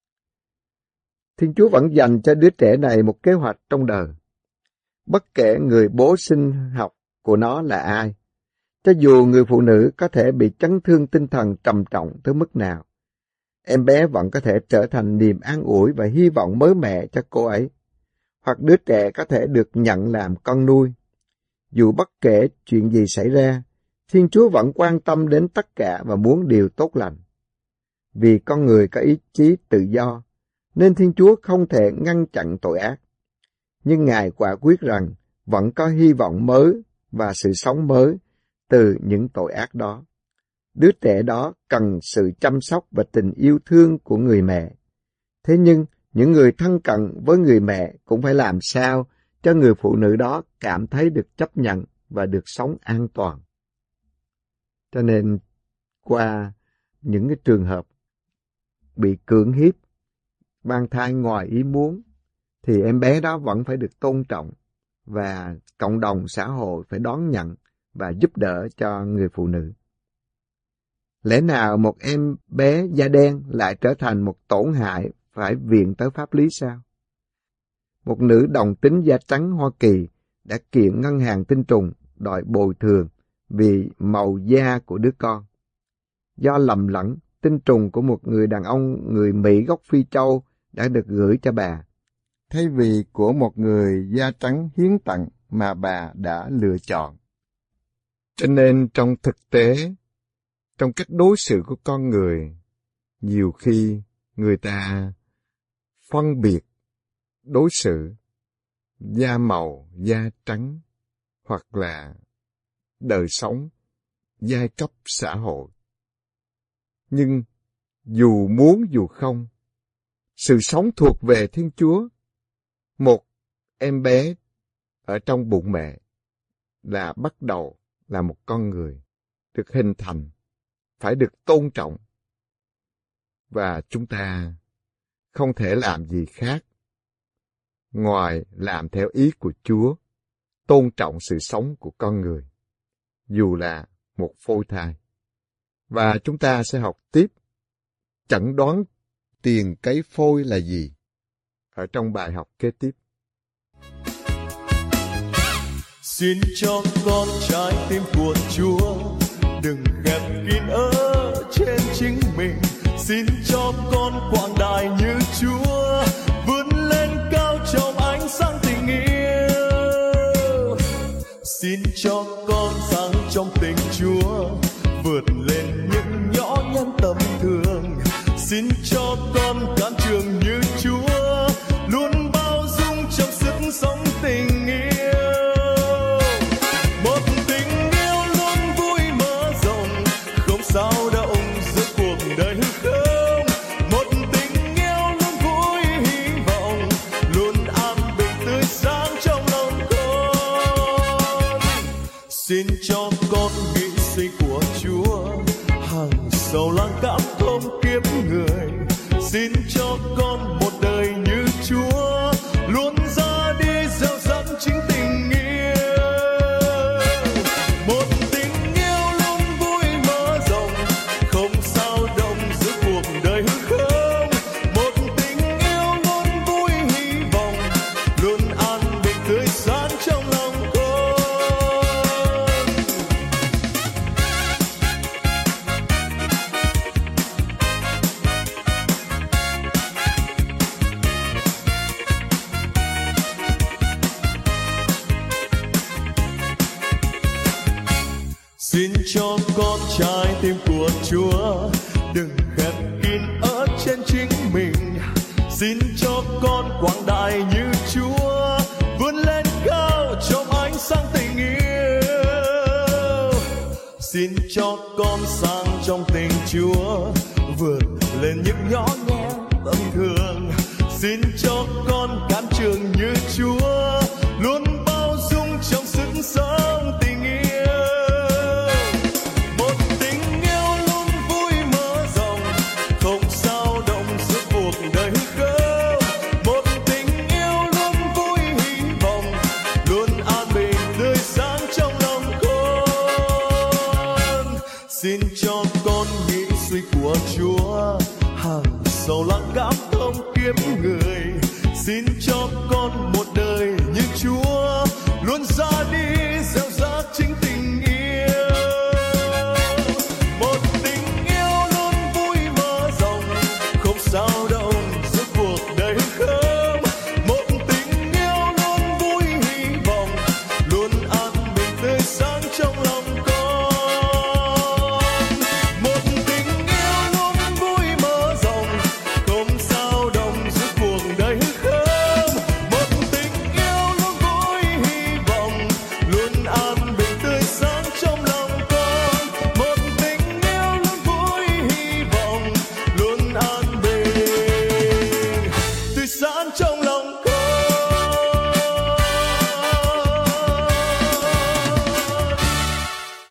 Thiên Chúa vẫn dành cho đứa trẻ này một kế hoạch trong đời. Bất kể người bố sinh học của nó là ai, cho dù người phụ nữ có thể bị chấn thương tinh thần trầm trọng tới mức nào, em bé vẫn có thể trở thành niềm an ủi và hy vọng mới mẻ cho cô ấy, hoặc đứa trẻ có thể được nhận làm con nuôi. Dù bất kể chuyện gì xảy ra, Thiên Chúa vẫn quan tâm đến tất cả và muốn điều tốt lành. Vì con người có ý chí tự do, nên Thiên Chúa không thể ngăn chặn tội ác. Nhưng Ngài quả quyết rằng vẫn có hy vọng mới và sự sống mới từ những tội ác đó. Đứa trẻ đó cần sự chăm sóc và tình yêu thương của người mẹ. Thế nhưng, những người thân cận với người mẹ cũng phải làm sao cho người phụ nữ đó cảm thấy được chấp nhận và được sống an toàn. Cho nên, qua những cái trường hợp bị cưỡng hiếp, mang thai ngoài ý muốn, thì em bé đó vẫn phải được tôn trọng và cộng đồng xã hội phải đón nhận và giúp đỡ cho người phụ nữ. Lẽ nào một em bé da đen lại trở thành một tổn hại phải viện tới pháp lý sao? Một nữ đồng tính da trắng Hoa Kỳ đã kiện ngân hàng tinh trùng đòi bồi thường vì màu da của đứa con. Do lầm lẫn, tinh trùng của một người đàn ông người Mỹ gốc Phi Châu đã được gửi cho bà, thay vì của một người da trắng hiến tặng mà bà đã lựa chọn. Cho nên trong thực tế, trong cách đối xử của con người, nhiều khi người ta phân biệt đối xử da màu, da trắng hoặc là đời sống, giai cấp xã hội. Nhưng dù muốn dù không, sự sống thuộc về Thiên Chúa. Một em bé ở trong bụng mẹ là bắt đầu là một con người, được hình thành, phải được tôn trọng. Và chúng ta không thể làm gì khác ngoài làm theo ý của Chúa, tôn trọng sự sống của con người, dù là một phôi thai. Và chúng ta sẽ học tiếp chẩn đoán tiền cấy phôi là gì ở trong bài học kế tiếp. Xin cho con trái tim của Chúa đừng khép kín ở trên chính mình. Xin cho con quảng đại như Chúa, vươn lên cao trong ánh sáng tình yêu. Xin cho con sáng trong tình Chúa, vượt lên những nhỏ nhắn tầm thường. Xin cho con can trường như Chúa, luôn bao dung trong sức sống tình yêu. Một tình yêu luôn vui mở rộng, không sao động giữa cuộc đời hư không. Một tình yêu luôn vui hy vọng, luôn an bình tươi sáng trong lòng con. xin cho con nghĩ suy của Chúa, hằng sầu lang cảm không kiếp người. Xin cho con một đời như Chúa, luôn ra đi gieo dắt chính tình yêu. Một tình yêu luôn vui mở rộng, không sao động giữa cuộc đời hư không. Một tình yêu luôn vui hy vọng, luôn an bình tươi sáng trong lòng con. Xin cho con trái tim của Chúa, đừng khép kín ở trên chính mình. Xin cho con quảng đại như Chúa, vươn lên cao trong ánh sáng tình yêu. Xin cho con sang trong tình Chúa, vượt lên những nhỏ nhẹ tâm thường. Xin cho con cán trường như Chúa, luôn bao dung trong sức sống tình yêu. Một tình yêu luôn vui mở rộng, không sao động giữa cuộc đời hư không. Một tình yêu luôn vui hy vọng, luôn an bình tươi sáng trong lòng con. Xin cho con nghĩ suy của Chúa, hằng sầu lang cảm không kiếp người. Xin cho con một đời như Chúa, luôn ra đi gieo